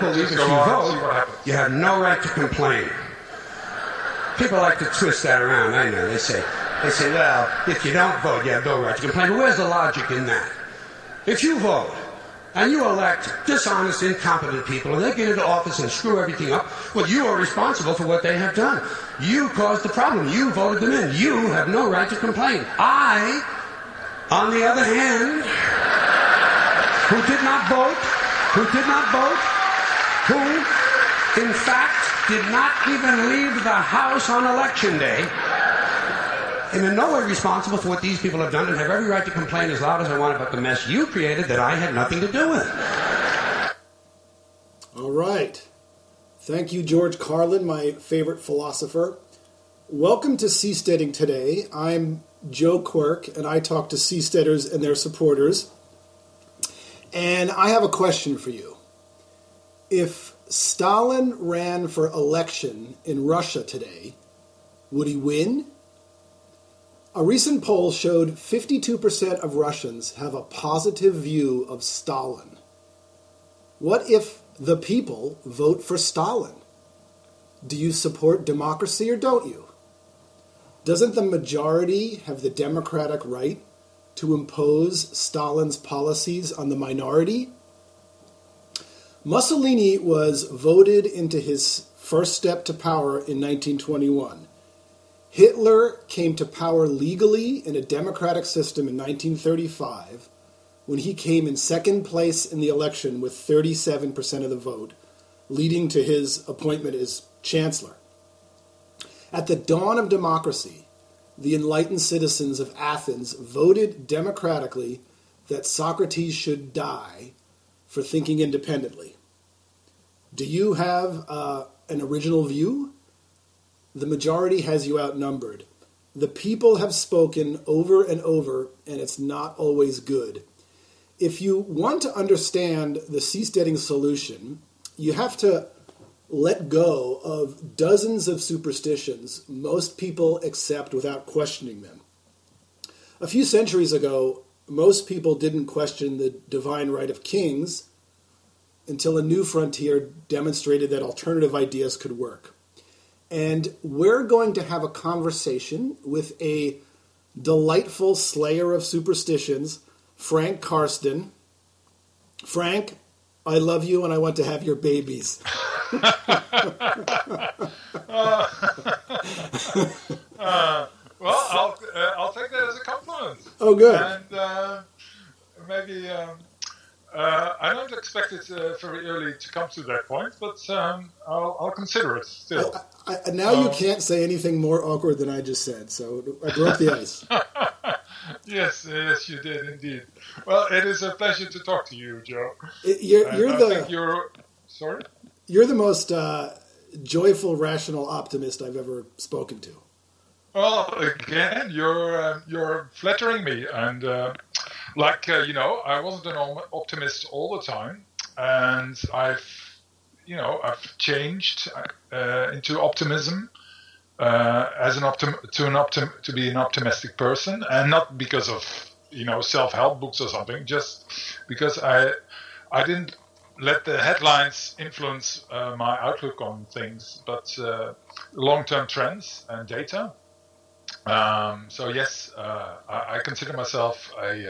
believe if you vote, you have no right to complain. People like to twist that around, I know. They say, well, if you don't vote, you have no right to complain. But where's the logic in that? If you vote, and you elect dishonest, incompetent people, and they get into office and screw everything up, well, you are responsible for what they have done. You caused the problem. You voted them in. You have no right to complain. I, on the other hand, who did not vote, who, in fact, did not even leave the house on election day, am in no way responsible for what these people have done and have every right to complain as loud as I want about the mess you created that I had nothing to do with. All right. Thank you, George Carlin, my favorite philosopher. Welcome to Seasteading Today. I'm Joe Quirk, and I talk to seasteaders and their supporters. And I have a question for you. If Stalin ran for election in Russia today, would he win? A recent poll showed 52% of Russians have a positive view of Stalin. What if the people vote for Stalin? Do you support democracy or don't you? Doesn't the majority have the democratic right to impose Stalin's policies on the minority? Mussolini was voted into his first step to power in 1921. Hitler came to power legally in a democratic system in 1935 when he came in second place in the election with 37% of the vote, leading to his appointment as chancellor. At the dawn of democracy, the enlightened citizens of Athens voted democratically that Socrates should die for thinking independently. Do you have an original view? The majority has you outnumbered. The people have spoken over and over, and it's not always good. If you want to understand the seasteading solution, you have to let go of dozens of superstitions most people accept without questioning them. A few centuries ago, most people didn't question the divine right of kings until a new frontier demonstrated that alternative ideas could work. And we're going to have a conversation with a delightful slayer of superstitions, Frank Karsten. Frank, I love you and I want to have your babies. Well, I'll take that as a compliment. Oh, good. And maybe I don't expect it very early to come to that point, but I'll consider it still. You can't say anything more awkward than I just said, so I broke the ice. Yes, you did indeed. Well, it is a pleasure to talk to you, Joe. Sorry? You're the most joyful, rational optimist I've ever spoken to. Well, again, you're flattering me, and I wasn't an optimist all the time, and I've changed into optimism to be an optimistic person, and not because of self-help books or something, just because I didn't let the headlines influence my outlook on things, but long-term trends and data. So yes, I consider myself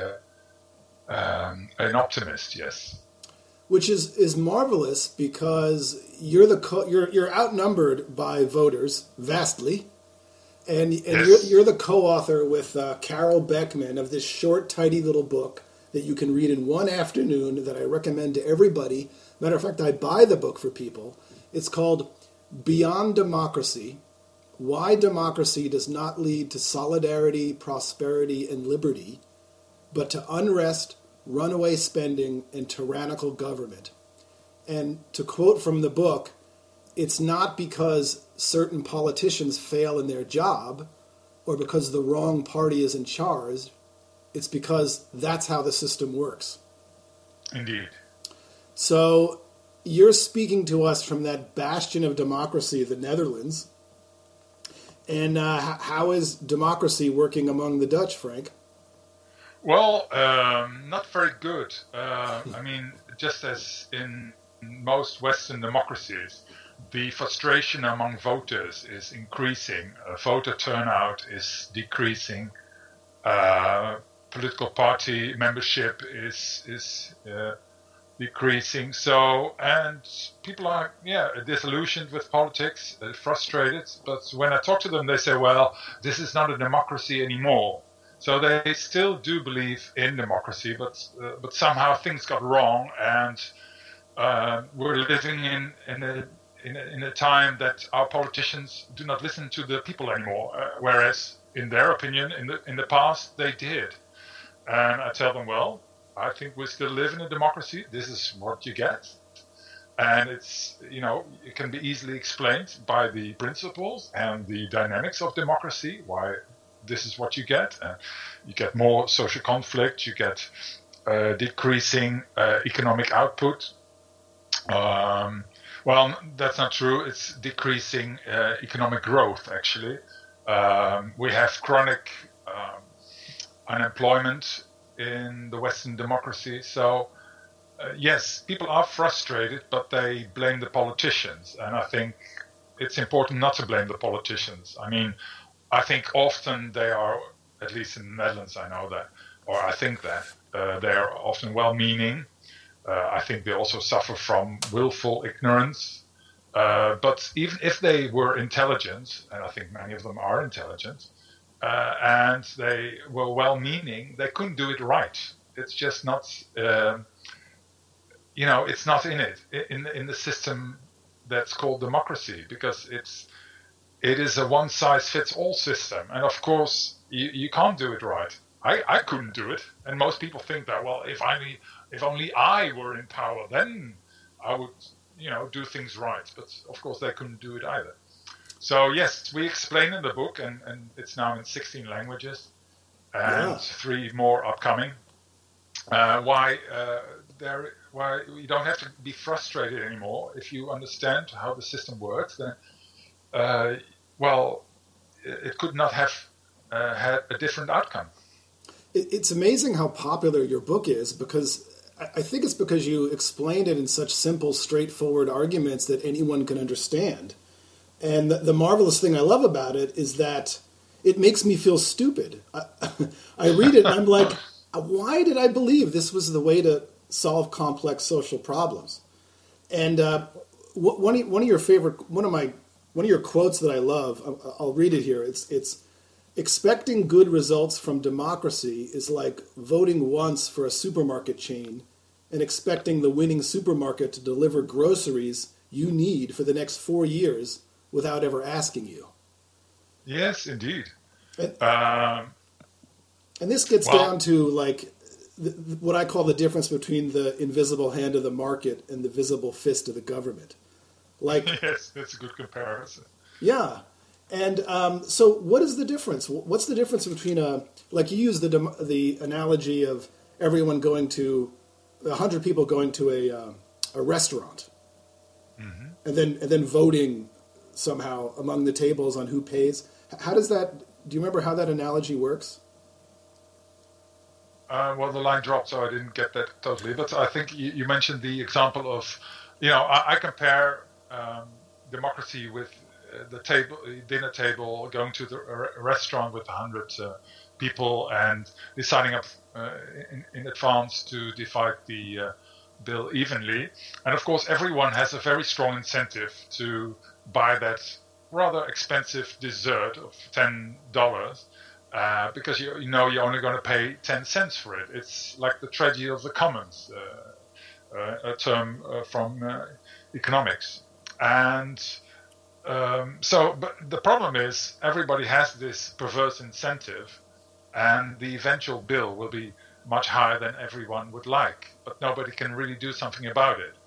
an optimist. Yes, which is marvelous because you're outnumbered by voters vastly, and yes. you're the co-author with Carol Beckman of this short, tidy little book that you can read in one afternoon that I recommend to everybody. Matter of fact, I buy the book for people. It's called Beyond Democracy: Why Democracy Does Not Lead to Solidarity, Prosperity, and Liberty, but to Unrest, Runaway Spending, and Tyrannical Government. And to quote from the book, it's not because certain politicians fail in their job or because the wrong party is in charge. It's because that's how the system works. Indeed. So you're speaking to us from that bastion of democracy, the Netherlands. And how is democracy working among the Dutch, Frank? Well, not very good. I mean, just as in most Western democracies, the frustration among voters is increasing. Voter turnout is decreasing. Political party membership is decreasing. So, and people are, disillusioned with politics, frustrated. But when I talk to them, they say, well, this is not a democracy anymore. So they still do believe in democracy, but somehow things got wrong, and we're living in a time that our politicians do not listen to the people anymore, whereas in their opinion, in the past, they did. And I tell them, well, I think we still live in a democracy. This is what you get. And it's, it can be easily explained by the principles and the dynamics of democracy, why this is what you get. You get more social conflict, you get decreasing economic output. Well, that's not true. It's decreasing economic growth, actually. We have chronic unemployment in the Western democracy. So, yes, people are frustrated, but they blame the politicians. And I think it's important not to blame the politicians. I mean, I think often they are, at least in the Netherlands, I know that, or I think that, they are often well-meaning. I think they also suffer from willful ignorance. But even if they were intelligent, and I think many of them are intelligent, and they were well-meaning, they couldn't do it right. It's just not, it's not in it, in the system that's called democracy, because it is a one-size-fits-all system. And of course, you can't do it right. I couldn't do it. And most people think that, well, if only I were in power, then I would, do things right. But of course, they couldn't do it either. So yes, we explain in the book, and it's now in 16 languages, and 3 more upcoming, why you don't have to be frustrated anymore. If you understand how the system works, then, it could not have had a different outcome. It's amazing how popular your book is, because I think it's because you explained it in such simple, straightforward arguments that anyone can understand. And the marvelous thing I love about it is that it makes me feel stupid. I read it and I'm like, why did I believe this was the way to solve complex social problems? And one of your quotes that I love, I'll read it here. It's expecting good results from democracy is like voting once for a supermarket chain and expecting the winning supermarket to deliver groceries you need for the next 4 years without ever asking you. Yes, indeed. And this gets down to like what I call the difference between the invisible hand of the market and the visible fist of the government. Like, yes, that's a good comparison. Yeah. And so what is the difference? What's the difference between like you use the analogy of everyone going to 100 people going to a restaurant, mm-hmm. and then voting somehow among the tables on who pays. How does that? Do you remember how that analogy works? Well, the line dropped, so I didn't get that totally. But I think you mentioned the example of, I compare democracy with the dinner table, going to the restaurant with 100 people and deciding up in advance to divide the bill evenly. And of course, everyone has a very strong incentive to buy that rather expensive dessert of $10 because you're only going to pay 10 cents for it. It's like the tragedy of the commons, a term from economics. And but the problem is everybody has this perverse incentive, and the eventual bill will be much higher than everyone would like, but nobody can really do something about it.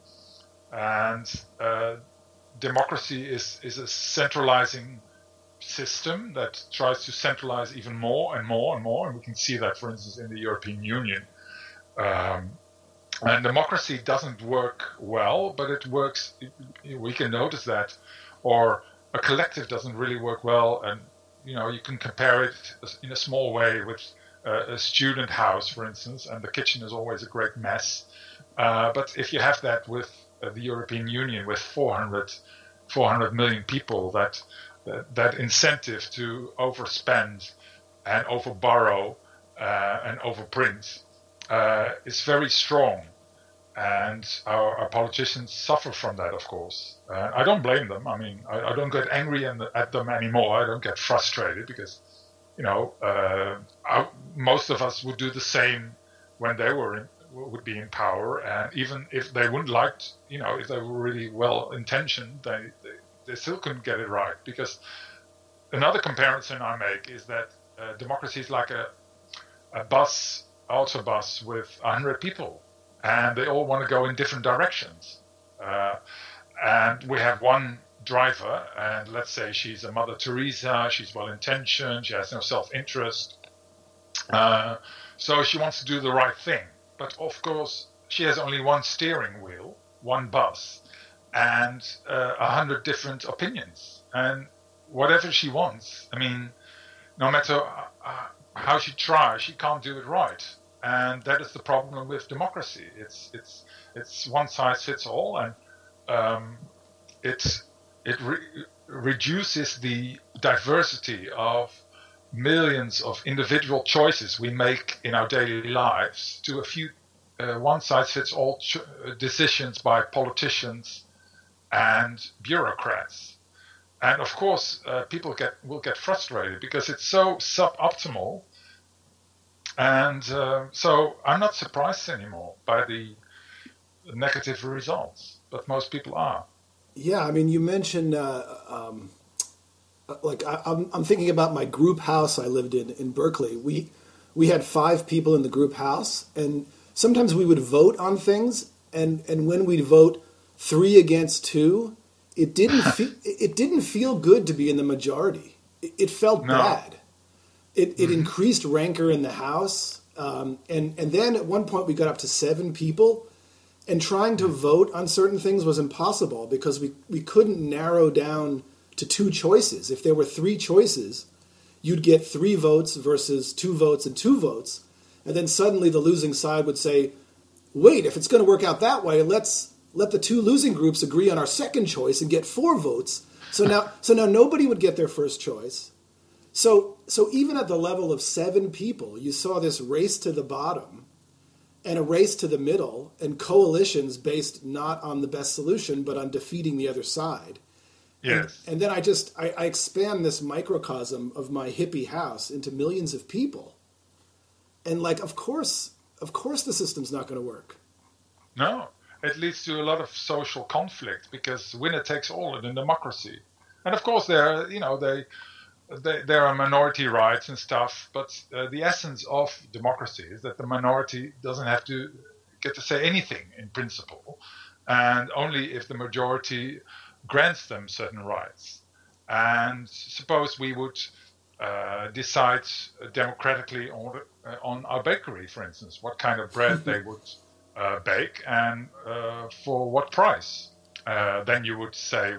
And democracy is a centralizing system that tries to centralize even more and more and more, and we can see that, for instance, in the European Union. And democracy doesn't work well, but it works, we can notice that. Or a collective doesn't really work well, and you can compare it in a small way with a student house, for instance, and the kitchen is always a great mess. But if you have that with the European Union with 400 million people, that incentive to overspend and overborrow and overprint is very strong. And our politicians suffer from that, of course. I don't blame them. I mean, I don't get angry at them anymore. I don't get frustrated because, most of us would do the same when they would be in power. And even if they wouldn't like, if they were really well-intentioned, they still couldn't get it right. Because another comparison I make is that democracy is like a autobus with 100 people. And they all want to go in different directions. And we have one driver, and let's say she's a Mother Teresa, she's well-intentioned, she has no self-interest. So she wants to do the right thing. But of course, she has only one steering wheel, one bus, and 100 different opinions. And whatever she wants, I mean, no matter how she tries, she can't do it right. And that is the problem with democracy. It's one size fits all, and it reduces the diversity of millions of individual choices we make in our daily lives to a few one size fits all decisions by politicians and bureaucrats. And of course, people will get frustrated because it's so suboptimal. And so I'm not surprised anymore by the negative results, but most people are. Yeah, I mean, you mentioned, I'm thinking about my group house I lived in Berkeley. We had 5 people in the group house, and sometimes we would vote on things, and when we'd vote 3 against 2, it didn't feel good to be in the majority. It felt bad. It increased rancor in the house, and then at one point we got up to 7 people, and trying to vote on certain things was impossible because we couldn't narrow down to 2 choices. If there were 3 choices, you'd get 3 votes versus 2 votes and 2 votes, and then suddenly the losing side would say, wait, if it's going to work out that way, let's let the 2 losing groups agree on our second choice and get 4 votes. So now nobody would get their first choice. So even at the level of 7 people, you saw this race to the bottom and a race to the middle and coalitions based not on the best solution, but on defeating the other side. Yes. And then I expand this microcosm of my hippie house into millions of people. And of course the system's not going to work. No, it leads to a lot of social conflict because winner takes all in a democracy. And of course there are minority rights and stuff, but the essence of democracy is that the minority doesn't have to get to say anything in principle, and only if the majority grants them certain rights. And suppose we would decide democratically on our bakery, for instance, what kind of bread they would bake and for what price. Then you would say,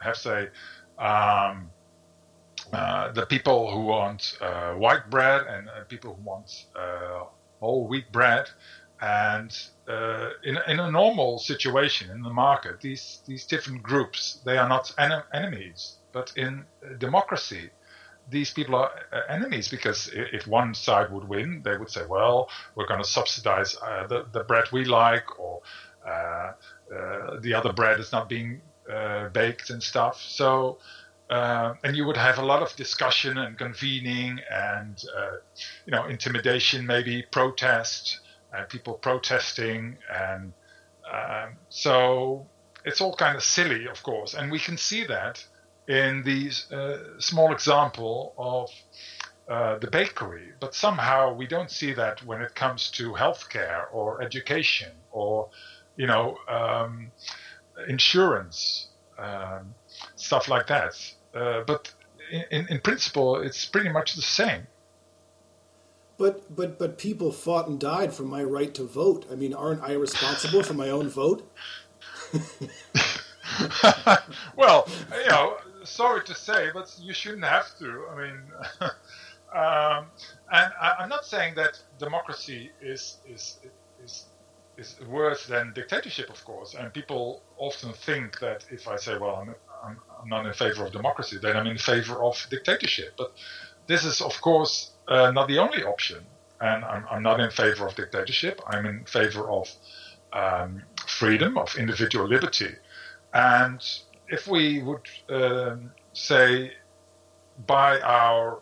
the people who want white bread and people who want whole wheat bread. And in a normal situation in the market, these different groups, they are not enemies. But in democracy, these people are enemies because if one side would win, they would say, well, we're going to subsidize the bread we like, or the other bread is not being baked and stuff. So, and you would have a lot of discussion and convening and, intimidation, maybe protest, and people protesting. And so it's all kind of silly, of course. And we can see that in these small example of the bakery. But somehow we don't see that when it comes to healthcare or education or, insurance, stuff like that. But in principle, it's pretty much the same. But people fought and died for my right to vote. I mean, aren't I responsible for my own vote? Well, sorry to say, but you shouldn't have to. I mean, and I'm not saying that democracy is is worse than dictatorship, of course. And people often think that if I say, well, I'm not in favor of democracy, then I'm in favor of dictatorship. But this is, of course, not the only option. And I'm not in favor of dictatorship. I'm in favor of freedom, of individual liberty. And if we would say, buy our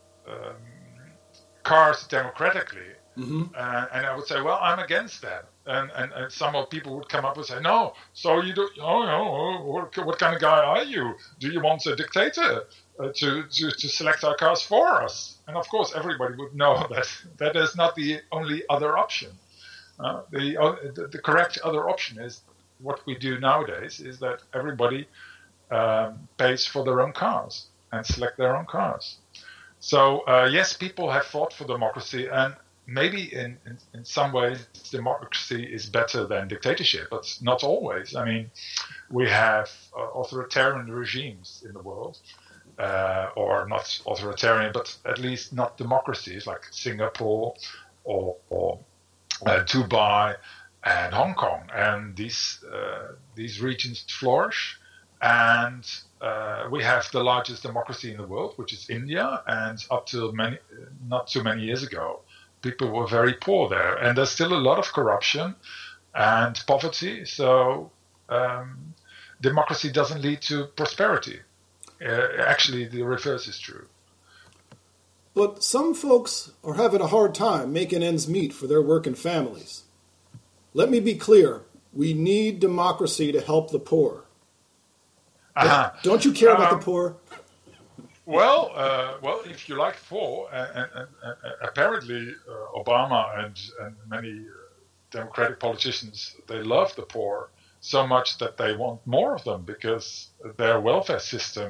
cars democratically, and I would say, well, I'm against that. And some of people would come up and say, no, so you do, what kind of guy are you? Do you want a dictator to select our cars for us? And of course, everybody would know that is not the only other option. The correct other option is what we do nowadays, is that everybody pays for their own cars and select their own cars. So yes, people have fought for democracy, and maybe in some ways democracy is better than dictatorship, but not always. I mean, we have authoritarian regimes in the world, or not authoritarian, but at least not democracies, like Singapore or Dubai and Hong Kong, and these regions flourish. And we have the largest democracy in the world, which is India, and up till not too many years ago, people were very poor there, and there's still a lot of corruption and poverty. So democracy doesn't lead to prosperity. Actually, the reverse is true. But some folks are having a hard time making ends meet for their working families. Let me be clear. We need democracy to help the poor. Don't you care about the poor? Well, if you like poor, and apparently Obama and many Democratic politicians, they love the poor so much that they want more of them, because their welfare system,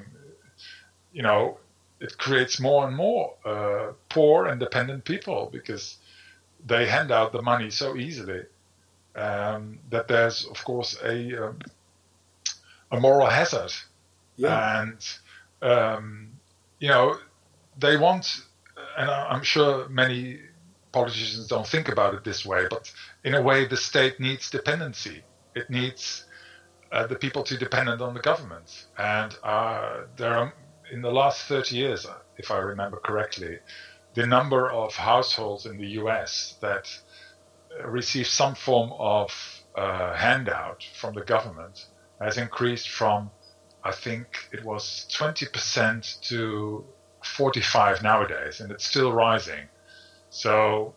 it creates more and more poor and dependent people, because they hand out the money so easily that there's, of course, a moral hazard. Yeah. And they want, and I'm sure many politicians don't think about it this way, but in a way the state needs dependency. It needs the people to depend on the government. And there are, in the last 30 years, if I remember correctly, the number of households in the US that receive some form of handout from the government has increased from, I think it was 20% to 45 nowadays, and it's still rising. So,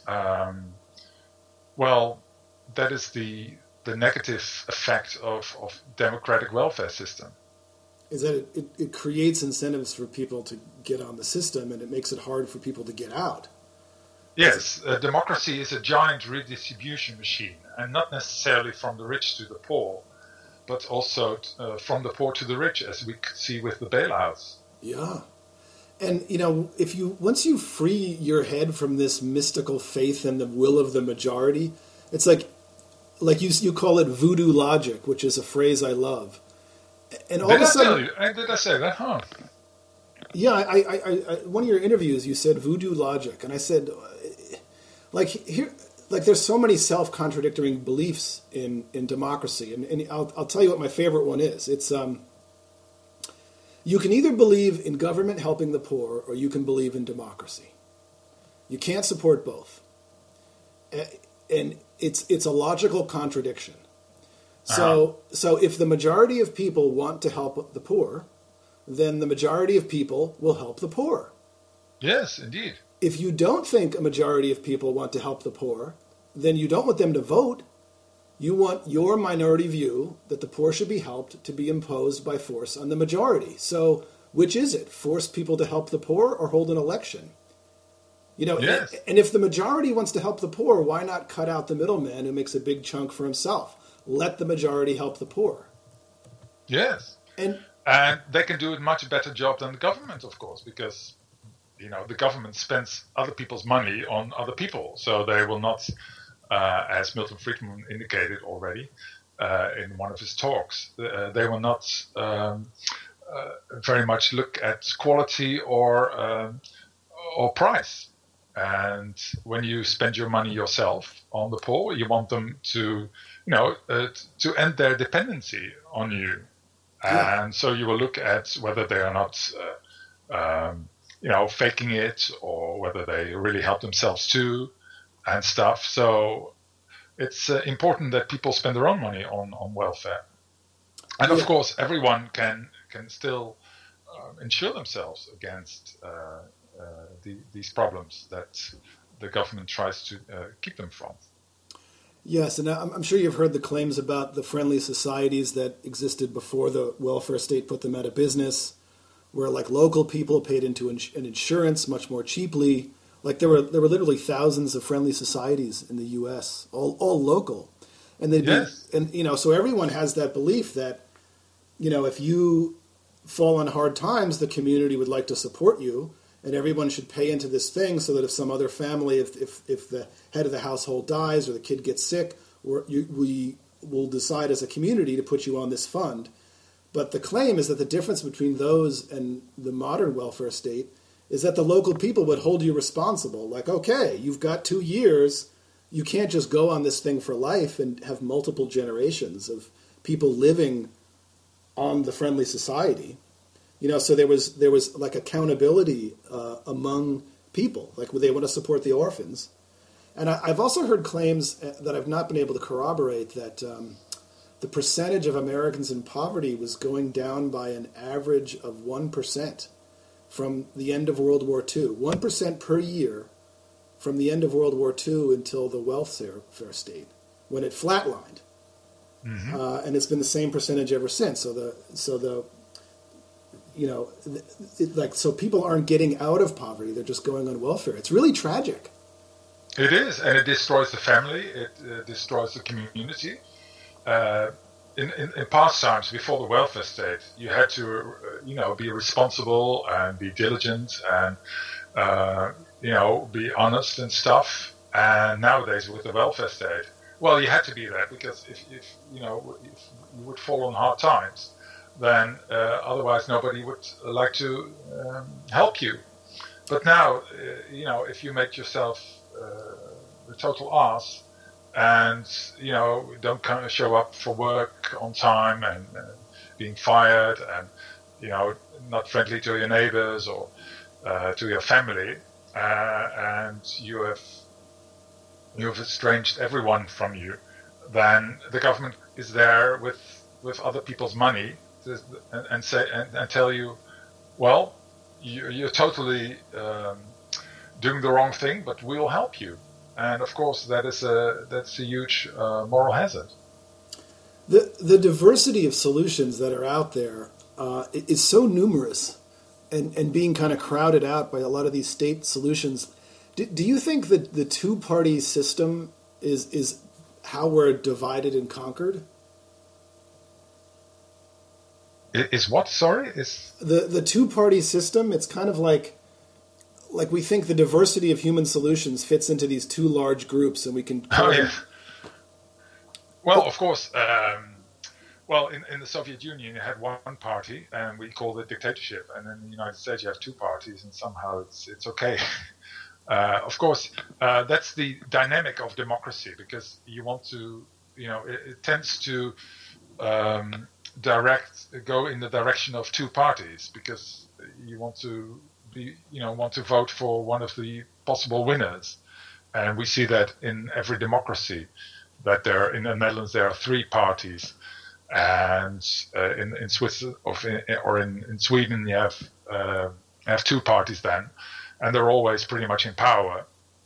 that is the negative effect of democratic welfare system. Is that it creates incentives for people to get on the system, and it makes it hard for people to get out. Yes, democracy is a giant redistribution machine, and not necessarily from the rich to the poor, but also from the poor to the rich, as we could see with the bailouts. Yeah. And, once you free your head from this mystical faith in the will of the majority, it's like you call it voodoo logic, which is a phrase I love. And all of a sudden, did I say that? Huh? Yeah, I one of your interviews, you said voodoo logic. And I said, there's so many self-contradictory beliefs in democracy. And I'll tell you what my favorite one is. It's, you can either believe in government helping the poor, or you can believe in democracy. You can't support both. And it's a logical contradiction. So if the majority of people want to help the poor, then the majority of people will help the poor. Yes, indeed. If you don't think a majority of people want to help the poor, then you don't want them to vote. You want your minority view that the poor should be helped to be imposed by force on the majority. So which is it? Force people to help the poor or hold an election? Yes. And if the majority wants to help the poor, why not cut out the middleman who makes a big chunk for himself? Let the majority help the poor. Yes. And they can do a much better job than the government, of course, because, the government spends other people's money on other people. So they will not, as Milton Friedman indicated already in one of his talks, they will not very much look at quality or price. And when you spend your money yourself on the poor, you want them to, to end their dependency on you. Yeah. And so you will look at whether they are not, faking it, or whether they really help themselves too, and stuff. So it's important that people spend their own money on welfare. And of course, everyone can still insure themselves against these problems that the government tries to keep them from. Yes, and I'm sure you've heard the claims about the friendly societies that existed before the welfare state put them out of business, where like local people paid into an insurance much more cheaply. Like there were literally thousands of friendly societies in the U.S., all local, and they'd Yes. be, and so everyone has that belief that if you fall on hard times, the community would like to support you, and everyone should pay into this thing so that if some other family, if the head of the household dies or the kid gets sick, we will decide as a community to put you on this fund. But the claim is that the difference between those and the modern welfare state is that the local people would hold you responsible. Like, okay, you've got 2 years. You can't just go on this thing for life and have multiple generations of people living on the friendly society. So there was like accountability among people. Like they want to support the orphans. And I've also heard claims that I've not been able to corroborate that the percentage of Americans in poverty was going down by an average of 1% from the end of World War II. 1% per year from the end of World War II until the welfare state, when it flatlined. Mm-hmm. And it's been the same percentage ever since. So people aren't getting out of poverty; they're just going on welfare. It's really tragic. It is, and it destroys the family. It destroys the community. In past times, before the welfare state, you had to, be responsible and be diligent and, be honest and stuff. And nowadays, with the welfare state, well, you had to be that because if you would fall on hard times, then otherwise nobody would like to help you. But now, if you make yourself the total ass and, don't show up for work on time and being fired and, not friendly to your neighbors or to your family, and you have estranged everyone from you, then the government is there with other people's money and tell you, well, you're totally doing the wrong thing, but we'll help you. And of course, that's a huge moral hazard. The diversity of solutions that are out there is so numerous, and being kind of crowded out by a lot of these state solutions. Do you think that the two-party system is how we're divided and conquered? Is what? Sorry? Is the two-party system? It's kind of like we think the diversity of human solutions fits into these two large groups, and we can. Well, of course. In the Soviet Union, you had one party, and we called it dictatorship. And in the United States, you have two parties, and somehow it's okay. Of course, that's the dynamic of democracy, because you want to, it tends to go in the direction of two parties, because you want to vote for one of the possible winners. And we see that in every democracy, that in the Netherlands there are three parties, and in Switzerland or in Sweden you have two parties then, and they're always pretty much in power.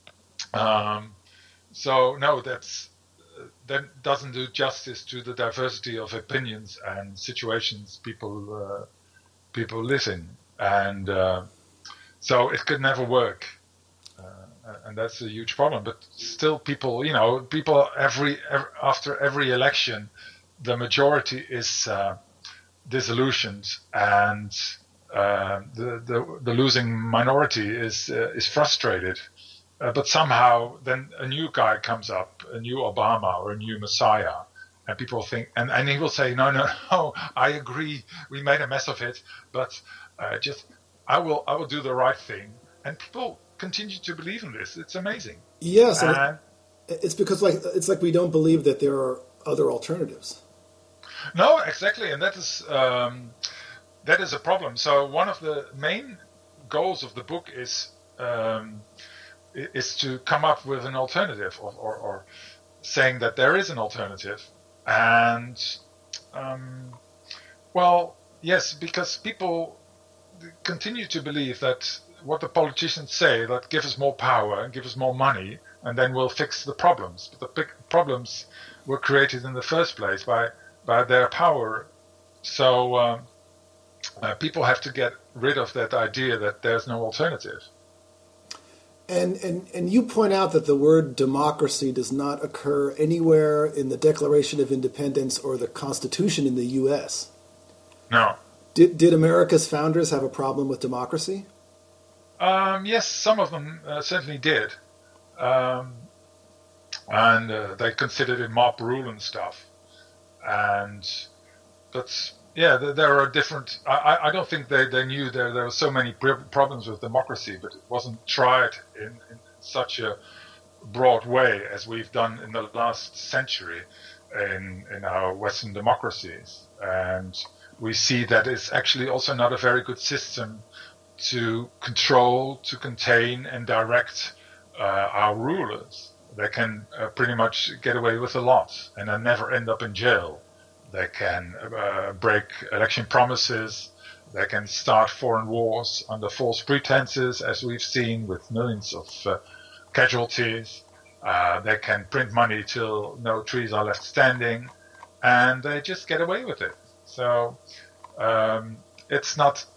So no, that doesn't do justice to the diversity of opinions and situations people live in, and so it could never work. And that's a huge problem. But still, people after every election, the majority is disillusioned, and the losing minority is frustrated. But somehow, then a new guy comes up, a new Obama or a new Messiah, and people think, and he will say, no, I agree, we made a mess of it, but I will do the right thing. And people continue to believe in this. It's amazing. Yes, and it's because it's like we don't believe that there are other alternatives. No, exactly, and that is a problem. So one of the main goals of the book is to come up with an alternative, or saying that there is an alternative. And well, yes, because people continue to believe that what the politicians say, that give us more power and give us more money, and then we'll fix the problems. But the big problems were created in the first place by their power. So people have to get rid of that idea that there's no alternative. And you point out that the word democracy does not occur anywhere in the Declaration of Independence or the Constitution in the U.S. No. Did America's founders have a problem with democracy? Yes, some of them certainly did. And they considered it mob rule and stuff. But yeah, there are different. I don't think they knew there were so many problems with democracy, but it wasn't tried in such a broad way as we've done in the last century in our Western democracies. And we see that it's actually also not a very good system to control, to contain, and direct our rulers. They can pretty much get away with a lot and then never end up in jail. They can break election promises. They can start foreign wars under false pretenses, as we've seen with millions of casualties. They can print money till no trees are left standing, and they just get away with it. So it's not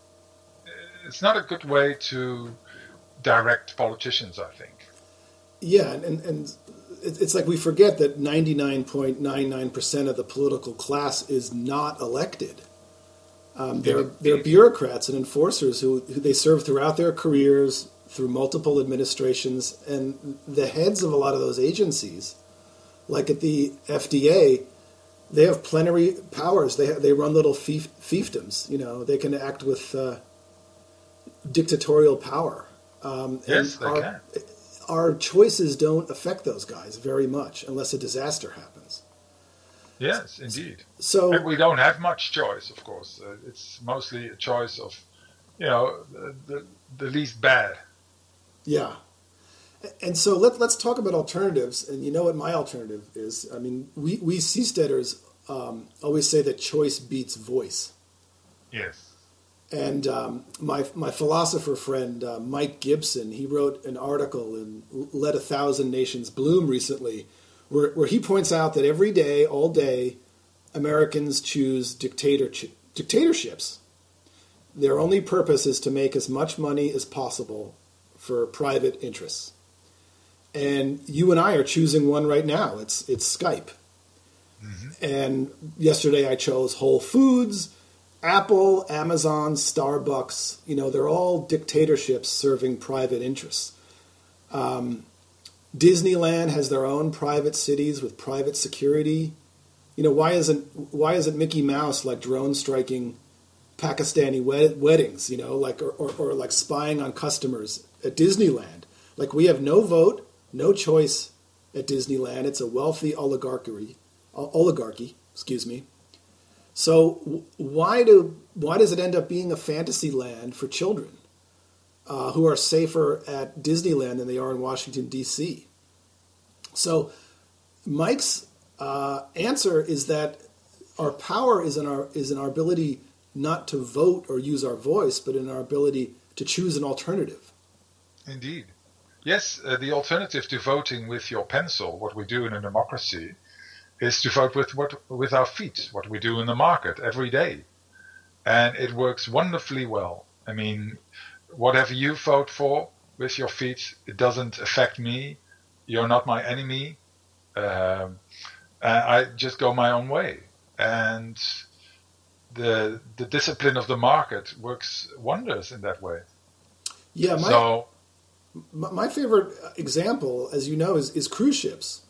a good way to direct politicians, I think. Yeah, and it's like we forget that 99.99% of the political class is not elected. They're bureaucrats and enforcers who they serve throughout their careers through multiple administrations, and the heads of a lot of those agencies, like at the FDA, they have plenary powers. They run little fiefdoms. You know, they can act with dictatorial power. Yes, they can. Our choices don't affect those guys very much unless a disaster happens. Yes, indeed. So, and we don't have much choice, of course. It's mostly a choice of, the least bad. Yeah. And so let's talk about alternatives. And you know what my alternative is? I mean, we seasteaders always say that choice beats voice. Yes. And my philosopher friend, Mike Gibson, he wrote an article in Let a Thousand Nations Bloom recently where he points out that every day, all day, Americans choose dictatorships. Their only purpose is to make as much money as possible for private interests. And you and I are choosing one right now. It's Skype. Mm-hmm. And yesterday I chose Whole Foods, Apple, Amazon, Starbucks. They're all dictatorships serving private interests. Disneyland has their own private cities with private security. Why isn't Mickey Mouse like drone striking Pakistani weddings? Or like spying on customers at Disneyland. Like, we have no vote, no choice at Disneyland. It's a wealthy oligarchy. Excuse me. So why does it end up being a fantasy land for children who are safer at Disneyland than they are in Washington, D.C.? So Mike's answer is that our power is in our ability not to vote or use our voice, but in our ability to choose an alternative. Indeed. Yes, the alternative to voting with your pencil, what we do in a democracy, is to vote with our feet, what we do in the market every day. And it works wonderfully well. I mean, whatever you vote for with your feet, it doesn't affect me. You're not my enemy. I just go my own way. And the discipline of the market works wonders in that way. Yeah, my favorite example, as you know, is cruise ships.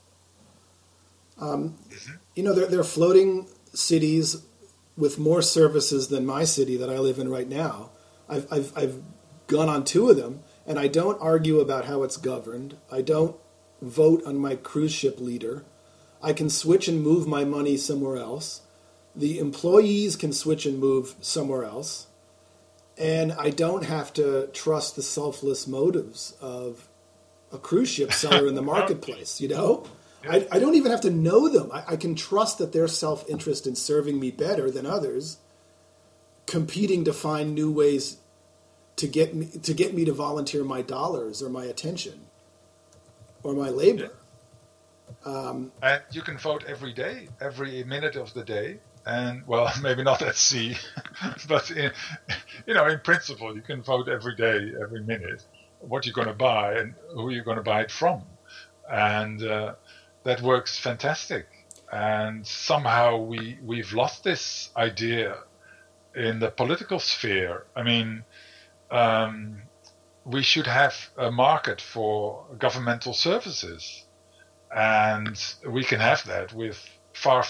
They're floating cities with more services than my city that I live in right now. I've gone on 2 of them, and I don't argue about how it's governed. I don't vote on my cruise ship leader. I can switch and move my money somewhere else. The employees can switch and move somewhere else. And I don't have to trust the selfless motives of a cruise ship seller in the marketplace, you know? I don't even have to know them. I can trust that their self-interest in serving me better than others, competing to find new ways to get me to volunteer my dollars or my attention or my labor. And you can vote every day, every minute of the day. And, well, maybe not at sea, but, in principle, you can vote every day, every minute, what you're going to buy and who you're going to buy it from. And that works fantastic. And somehow we've lost this idea in the political sphere. I mean, we should have a market for governmental services. And we can have that with far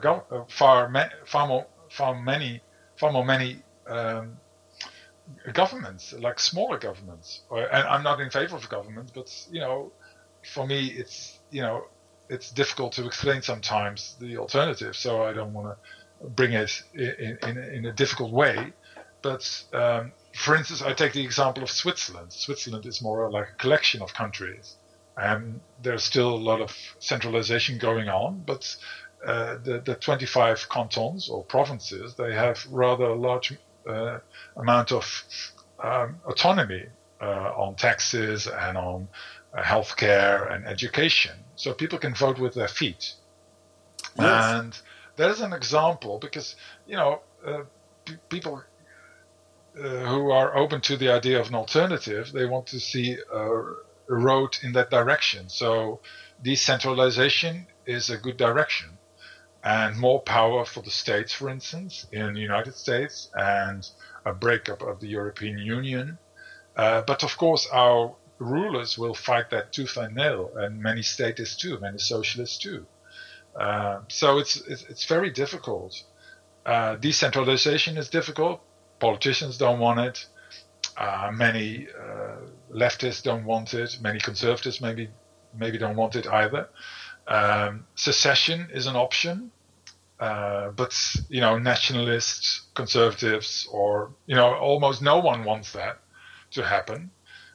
more many governments, like smaller governments. And I'm not in favor of government, but for me, it's difficult to explain sometimes the alternative. So I don't want to bring it in a difficult way. But for instance, I take the example of Switzerland. Switzerland is more like a collection of countries. There's still a lot of centralization going on, but the 25 cantons or provinces, they have rather a large amount of autonomy on taxes and on healthcare and education. So people can vote with their feet. Yes. And that is an example because, people who are open to the idea of an alternative, they want to see a road in that direction. So decentralization is a good direction. And more power for the states, for instance, in the United States, and a breakup of the European Union. But of course, our rulers will fight that tooth and nail, and many statists too, many socialists too. So it's very difficult. Decentralization is difficult. Politicians don't want it. Many leftists don't want it. Many conservatives maybe don't want it either. Secession is an option, but nationalists, conservatives, or almost no one wants that to happen.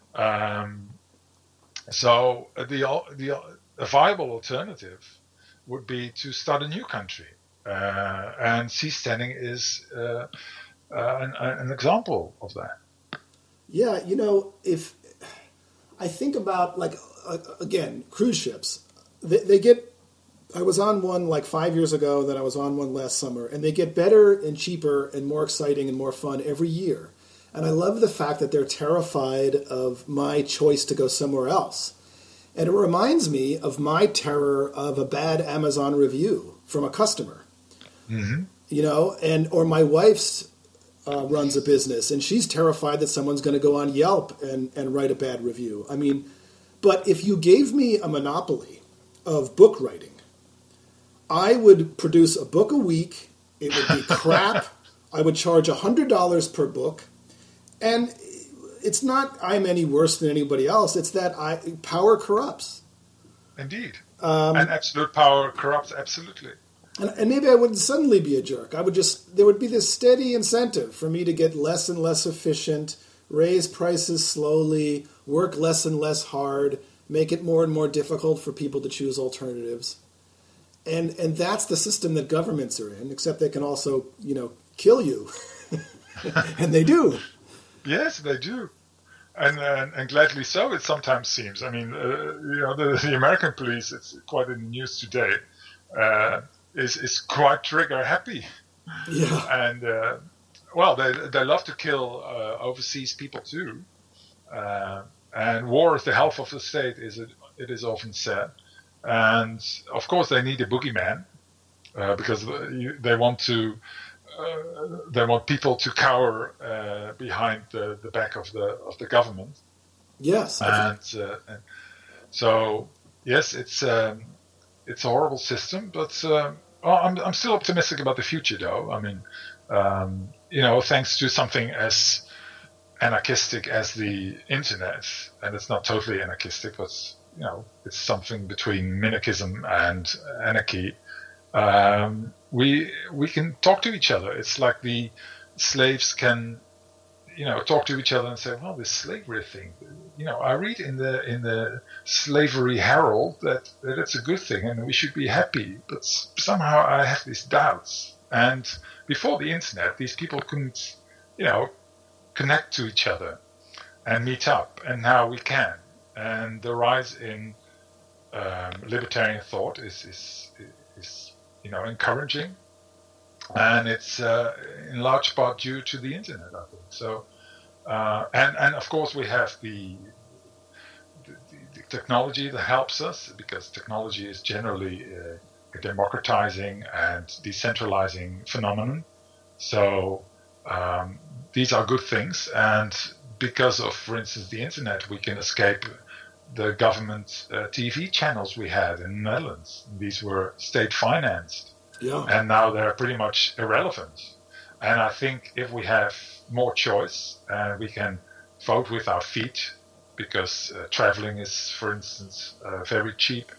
So a viable alternative would be to start a new country, and seasteading is an example of that. Yeah, if I think about again, cruise ships. They get, I was on one like 5 years ago, then I was on one last summer, and they get better and cheaper and more exciting and more fun every year. And I love the fact that they're terrified of my choice to go somewhere else. And it reminds me of my terror of a bad Amazon review from a customer. Mm-hmm. Or my wife's runs a business, and she's terrified that someone's going to go on Yelp and write a bad review. I mean, but if you gave me a monopoly of book writing, I would produce a book a week. It would be crap. I would charge $100 per book. And it's not I'm any worse than anybody else. It's that power corrupts. Indeed. And absolute power corrupts absolutely. And maybe I wouldn't suddenly be a jerk. There would be this steady incentive for me to get less and less efficient, raise prices slowly, work less and less hard, make it more and more difficult for people to choose alternatives. And that's the system that governments are in, except they can also, kill you. And they do. Yes, they do. And gladly so, it sometimes seems. I mean, the American police, it's quite in the news today, is quite trigger happy. Yeah. And, they love to kill overseas people too. And war is the health of the state, it is often said. And of course, they need a boogeyman because they want people to cower behind the back of the government. Yes. And so yes, it's a horrible system, but I'm still optimistic about the future, though. I mean, thanks to something as anarchistic as the internet, and it's not totally anarchistic, but it's something between minarchism and anarchy. We can talk to each other. It's like the slaves can, talk to each other and say, well, this slavery thing, I read in the Slavery Herald that it's a good thing and we should be happy, but somehow I have these doubts. And before the internet, these people couldn't, connect to each other and meet up, and now we can. And the rise in libertarian thought is encouraging, and it's in large part due to the internet, I think. So, and of course we have the technology that helps us, because technology is generally a democratizing and decentralizing phenomenon. So these are good things, and because of, for instance, the internet, we can escape the government TV channels we had in the Netherlands. These were state financed, and now they're pretty much irrelevant. And I think if we have more choice and we can vote with our feet, because traveling is, for instance, very cheap,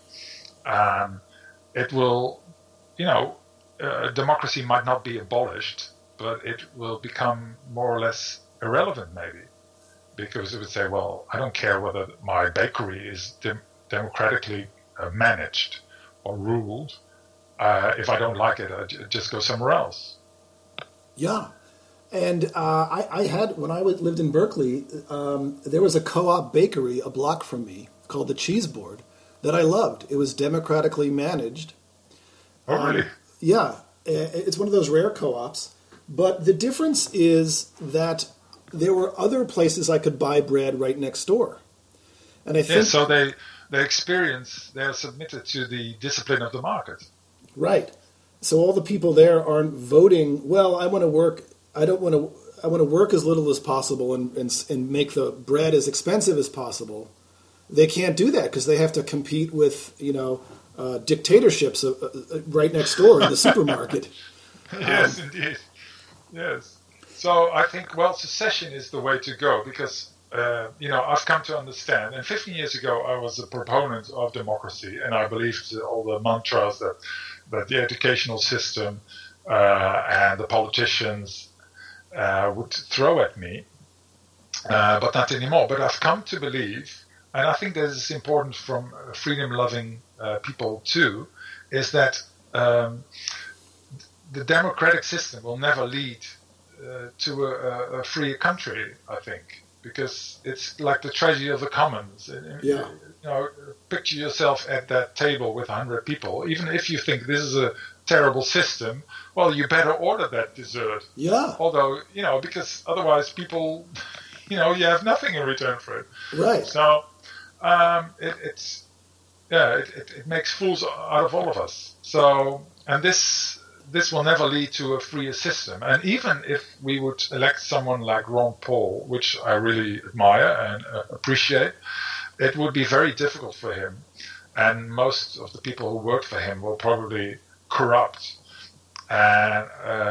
it will, democracy might not be abolished, but it will become more or less irrelevant, maybe. Because it would say, well, I don't care whether my bakery is democratically managed or ruled. If I don't like it, I just go somewhere else. Yeah. And I had, when I lived in Berkeley, there was a co-op bakery a block from me called the Cheese Board that I loved. It was democratically managed. Oh, really? Yeah. It's one of those rare co-ops. But the difference is that there were other places I could buy bread right next door. And I think... so they are submitted to the discipline of the market. Right. So all the people there aren't voting, well, I want to work, I want to work as little as possible and make the bread as expensive as possible. They can't do that because they have to compete with, dictatorships right next door in the supermarket. Yes, indeed. Yes. So I think, secession is the way to go, because, I've come to understand, and 15 years ago I was a proponent of democracy, and I believed all the mantras that the educational system and the politicians would throw at me, but not anymore. But I've come to believe, and I think this is important from freedom-loving people too, is that the democratic system will never lead to a free country, I think, because it's like the tragedy of the commons. Yeah. Picture yourself at that table with 100 people. Even if you think this is a terrible system, well, you better order that dessert. Yeah. Although, because otherwise people, you have nothing in return for it. Right. So it makes fools out of all of us. So, and this will never lead to a freer system. And even if we would elect someone like Ron Paul, which I really admire and appreciate, it would be very difficult for him. And most of the people who work for him will probably corrupt and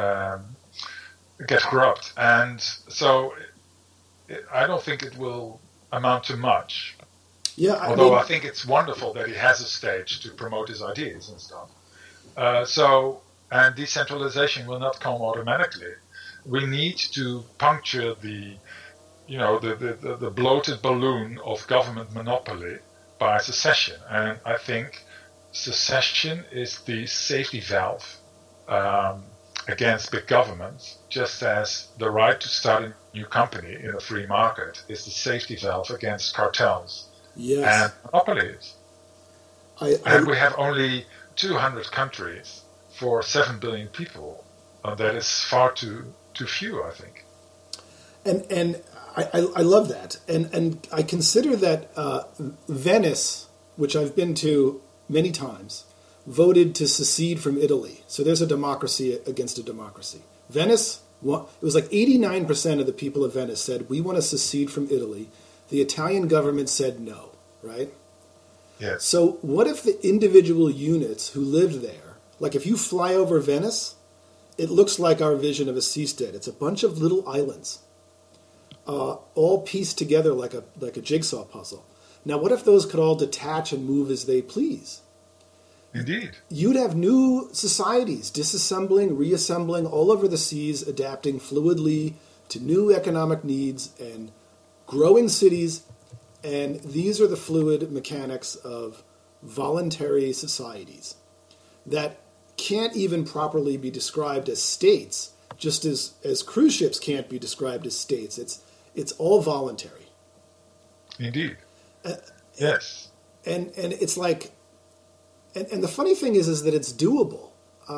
get corrupt. And so I don't think it will amount to much. Yeah, Although I think it's wonderful that he has a stage to promote his ideas and stuff. And decentralization will not come automatically. We need to puncture the bloated balloon of government monopoly by secession. And I think secession is the safety valve against big government, just as the right to start a new company in a free market is the safety valve against cartels and monopolies. And we have only 200 countries for 7 billion people. That is far too few, I think. And I love that. And I consider that Venice, which I've been to many times, voted to secede from Italy. So there's a democracy against a democracy. Venice, it was like 89% of the people of Venice said, we want to secede from Italy. The Italian government said no, right? Yes. So what if the individual units who lived there, like if you fly over Venice, it looks like our vision of a seastead. It's a bunch of little islands. all pieced together like a jigsaw puzzle. Now, what if those could all detach and move as they please? Indeed. You'd have new societies disassembling, reassembling all over the seas, adapting fluidly to new economic needs and growing cities. And these are the fluid mechanics of voluntary societies that can't even properly be described as states, just as cruise ships can't be described as states. It's all voluntary. Indeed. Yes. And it's like, and the funny thing is that it's doable.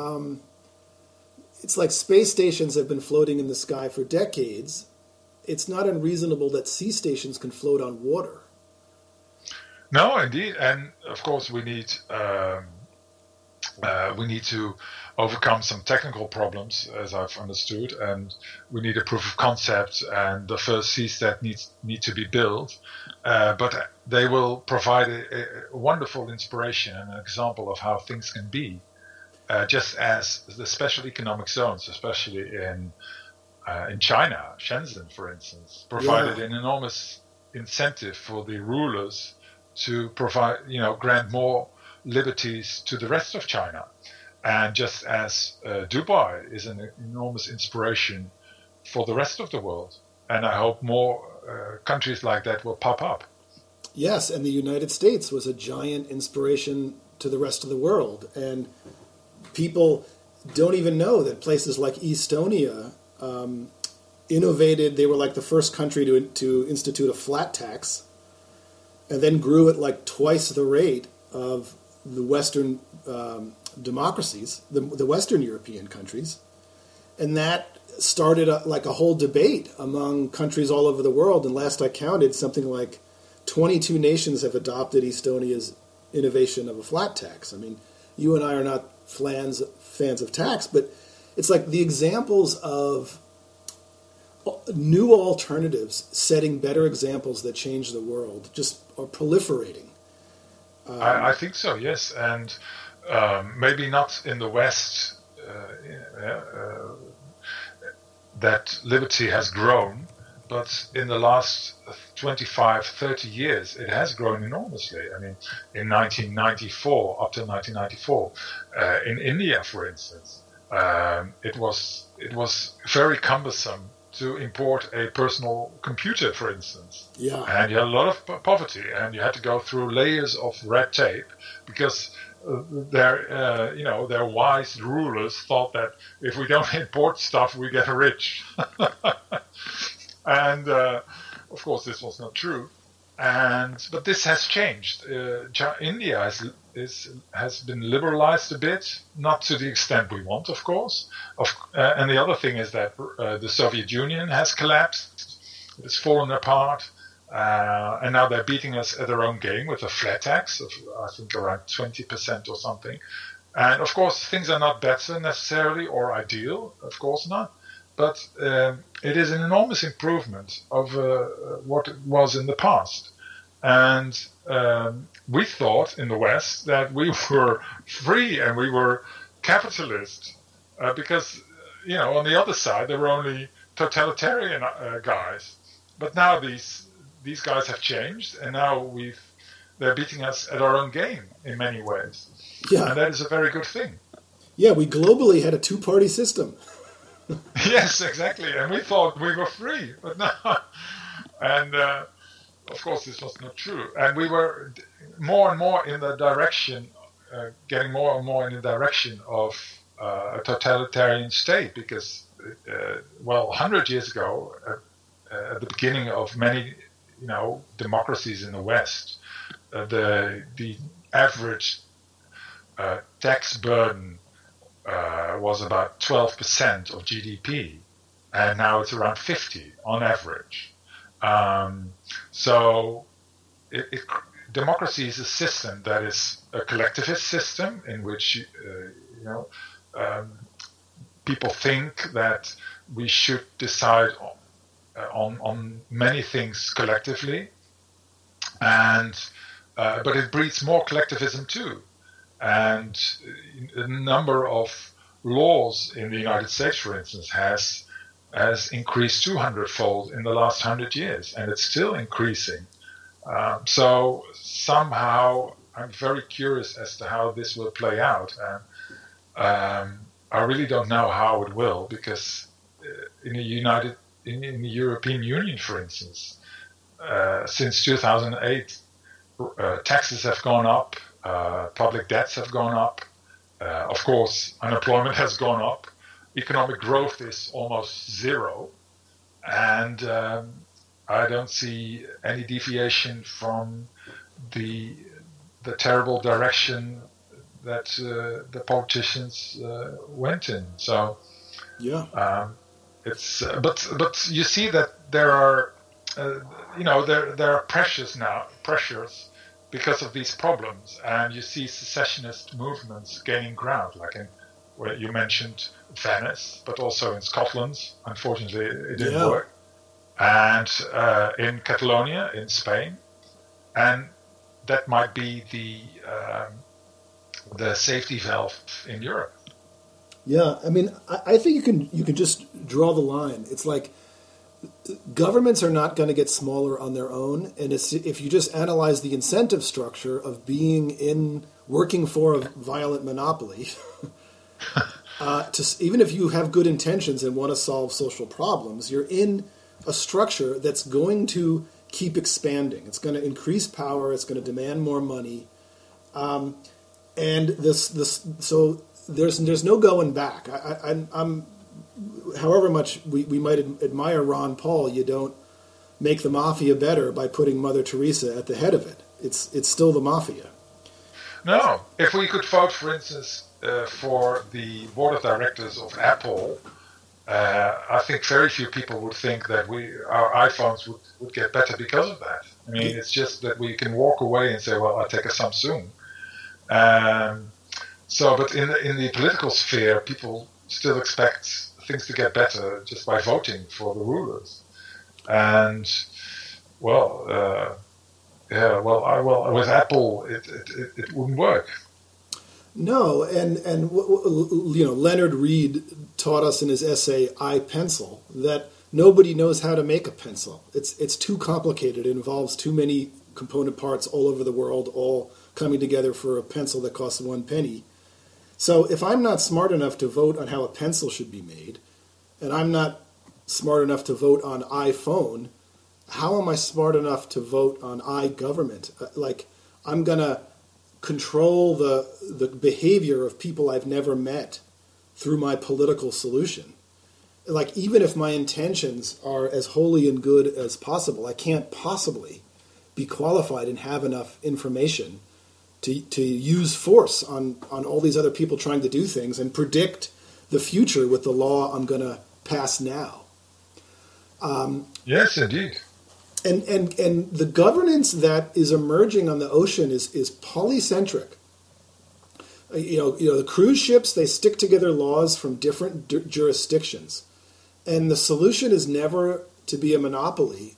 It's like space stations have been floating in the sky for decades. It's not unreasonable that sea stations can float on water. No, indeed, and of course we need to overcome some technical problems, as I've understood, and we need a proof of concept, and the first seastat need to be built. But they will provide a wonderful inspiration and an example of how things can be, just as the special economic zones, especially in China, Shenzhen, for instance, provided an enormous incentive for the rulers to provide, grant more liberties to the rest of China. And just as Dubai is an enormous inspiration for the rest of the world. And I hope more countries like that will pop up. Yes, and the United States was a giant inspiration to the rest of the world. And people don't even know that places like Estonia innovated. They were like the first country to institute a flat tax, and then grew at like twice the rate of the Western democracies, the Western European countries. And that started like a whole debate among countries all over the world. And last I counted, something like 22 nations have adopted Estonia's innovation of a flat tax. I mean, you and I are not fans of tax, but it's like the examples of new alternatives setting better examples that change the world just are proliferating. I think so, yes. And maybe not in the West that liberty has grown, but in the last 25, 30 years, it has grown enormously. I mean, in 1994, up to 1994, in India, for instance, it was very cumbersome to import a personal computer, for instance. Yeah. And you had a lot of poverty, and you had to go through layers of red tape because their wise rulers thought that if we don't import stuff, we get rich. And of course, this was not true. But this has changed. India has been liberalized a bit, not to the extent we want, of course. And the other thing is that the Soviet Union has collapsed. It's fallen apart. And now they're beating us at their own game with a flat tax of, I think, around 20% or something. And of course, things are not better necessarily or ideal, of course not. But it is an enormous improvement of what it was in the past. And we thought in the West that we were free and we were capitalist because, on the other side, there were only totalitarian guys. But now these guys have changed, and now they're beating us at our own game in many ways. Yeah. And that is a very good thing. Yeah, we globally had a two-party system. Yes, exactly. And we thought we were free, but no. And of course, this was not true. And we were more and more in the direction, getting more and more in the direction of a totalitarian state because, 100 years ago, at the beginning of many, democracies in the West, the average tax burden was about 12% of GDP, and now it's around 50 on average. So democracy is a system that is a collectivist system in which people think that we should decide on many things collectively, and but it breeds more collectivism too. And a number of laws in the United States, for instance, has has increased 200-fold in the last 100 years, and it's still increasing. So somehow I'm very curious as to how this will play out. And I really don't know how it will, because in the European Union, for instance, since 2008, taxes have gone up, public debts have gone up, of course, unemployment has gone up, economic growth is almost zero, and I don't see any deviation from the terrible direction that the politicians went in. So, yeah, it's but you see that there are there are pressures because of these problems, and you see secessionist movements gaining ground, like in where you mentioned Venice, but also in Scotland. Unfortunately, it didn't work, and in Catalonia, in Spain, and that might be the safety valve in Europe. Yeah, I mean, I think you can just draw the line. It's like governments are not going to get smaller on their own, and if you just analyze the incentive structure of working for a violent monopoly, even if you have good intentions and want to solve social problems, you're in a structure that's going to keep expanding. It's going to increase power. It's going to demand more money, and so there's no going back. I'm however much we might admire Ron Paul, you don't make the mafia better by putting Mother Teresa at the head of it. It's still the mafia. No, if we could vote, for instance, for the board of directors of Apple, I think very few people would think that our iPhones would get better because of that. I mean, it's just that we can walk away and say, well, I'll take a Samsung. But in the political sphere, people still expect things to get better just by voting for the rulers. And, with Apple, it wouldn't work. No, and Leonard Read taught us in his essay iPencil that nobody knows how to make a pencil. It's too complicated. It involves too many component parts all over the world, all coming together for a pencil that costs 1 penny. So if I'm not smart enough to vote on how a pencil should be made, and I'm not smart enough to vote on iPhone, how am I smart enough to vote on iGovernment? I'm going to control the behavior of people I've never met through my political solution. Like, even if my intentions are as holy and good as possible, I can't possibly be qualified and have enough information to use force on all these other people trying to do things and predict the future with the law I'm going to pass now. Yes, indeed. And the governance that is emerging on the ocean is polycentric. The cruise ships, they stick together laws from different jurisdictions. And the solution is never to be a monopoly.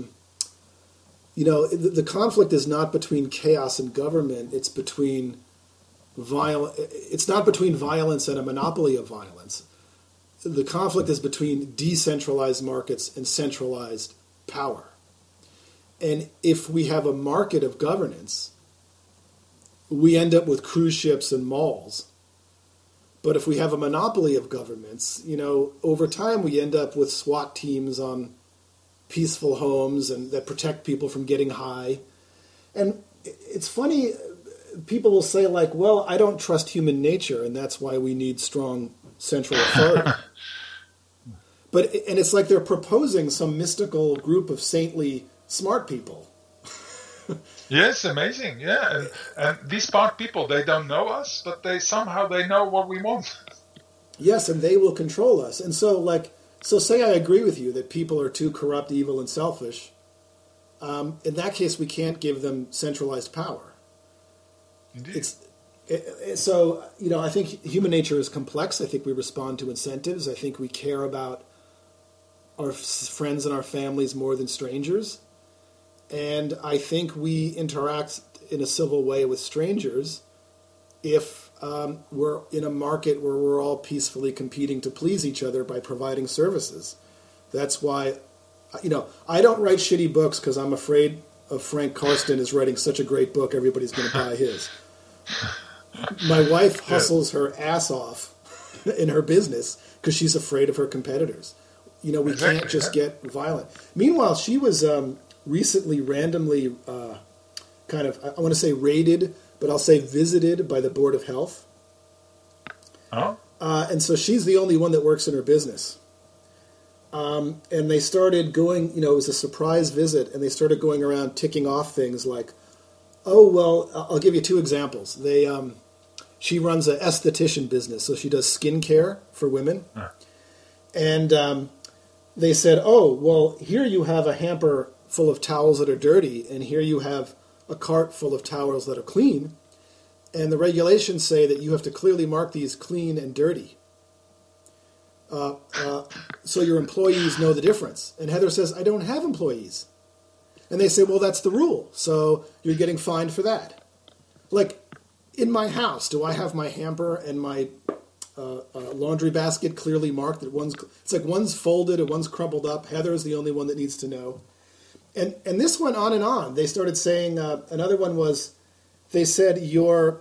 The conflict is not between chaos and government. It's between It's not between violence and a monopoly of violence. The conflict is between decentralized markets and centralized power. And if we have a market of governance, we end up with cruise ships and malls. But if we have a monopoly of governments, over time we end up with SWAT teams on peaceful homes and that protect people from getting high. And it's funny, people will say well, I don't trust human nature, and that's why we need strong central authority. And it's like they're proposing some mystical group of saintly smart people. Yes, amazing. Yeah, and these smart people, they don't know us, but they know what we want. Yes, and they will control us. And so say I agree with you that people are too corrupt, evil, and selfish. In that case, we can't give them centralized power. Indeed. I think human nature is complex. I think we respond to incentives. I think we care about our friends and our families more than strangers. And I think we interact in a civil way with strangers if we're in a market where we're all peacefully competing to please each other by providing services. That's why, I don't write shitty books because I'm afraid of Frank Karsten is writing such a great book, everybody's going to buy his. My wife hustles her ass off in her business because she's afraid of her competitors. We can't just get violent. Meanwhile, she was recently randomly I want to say raided, but I'll say visited by the Board of Health. Oh. And so she's the only one that works in her business. And they started going, it was a surprise visit, and they started going around ticking off things like, oh, well, I'll give you two examples. She runs an esthetician business, so she does skincare for women. And they said, oh, well, here you have a hamper full of towels that are dirty, and here you have a cart full of towels that are clean. And the regulations say that you have to clearly mark these clean and dirty. So your employees know the difference. And Heather says, I don't have employees. And they say, well, that's the rule. So you're getting fined for that. Like, in my house, do I have my hamper and my laundry basket clearly marked? It's like one's folded and one's crumpled up. Heather's the only one that needs to know. And this went on and on. They started saying, another one was, they said your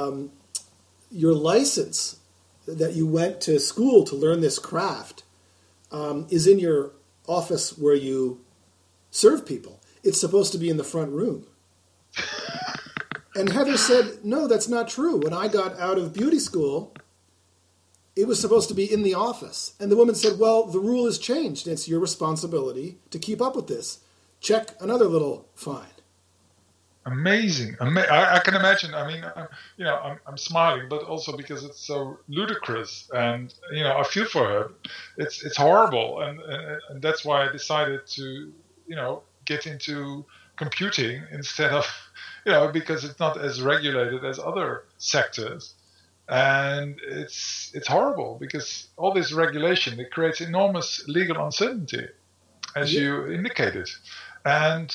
license that you went to school to learn this craft is in your office where you serve people. It's supposed to be in the front room. And Heather said, no, that's not true. When I got out of beauty school, it was supposed to be in the office. And the woman said, well, the rule has changed. It's your responsibility to keep up with this. Check another little fine. Amazing. I can imagine. I mean, I'm smiling, but also because it's so ludicrous, and I feel for her. It's horrible, and that's why I decided to get into computing instead of because it's not as regulated as other sectors, and it's horrible because all this regulation, it creates enormous legal uncertainty, as you indicated, and.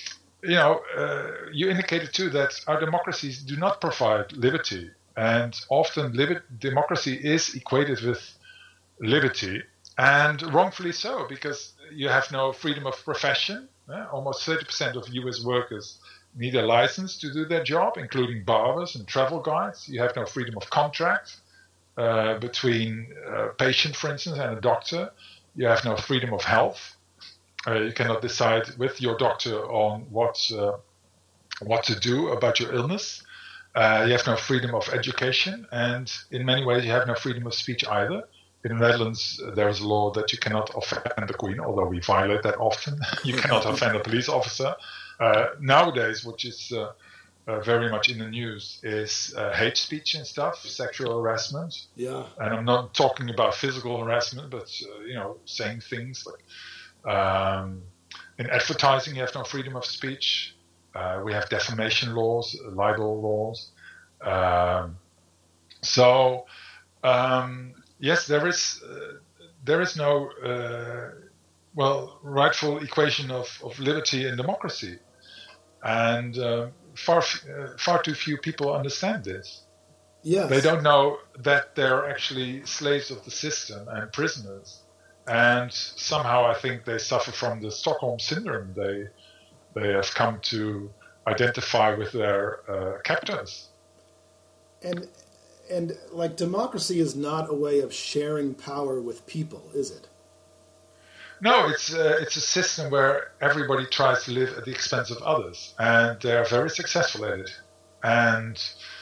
You indicated too that our democracies do not provide liberty, and often democracy is equated with liberty, and wrongfully so, because you have no freedom of profession. Almost 30% of U.S. workers need a license to do their job, including barbers and travel guides. You have no freedom of contract between a patient, for instance, and a doctor. You have no freedom of health. You cannot decide with your doctor on what to do about your illness. You have no freedom of education, and in many ways you have no freedom of speech either. In the Netherlands, there is a law that you cannot offend the Queen, although we violate that often. You cannot offend a police officer. Nowadays, which is very much in the news, is hate speech and stuff, sexual harassment. Yeah. And I'm not talking about physical harassment, but saying things like. In advertising, you have no freedom of speech. We have defamation laws, libel laws. Yes, there is no rightful equation of liberty and democracy, and far too few people understand this. Yes. They don't know that they're actually slaves of the system and prisoners. And somehow I think they suffer from the Stockholm syndrome. They have come to identify with their captors. And like democracy is not a way of sharing power with people, is it? No, it's a system where everybody tries to live at the expense of others, and they are very successful at it. And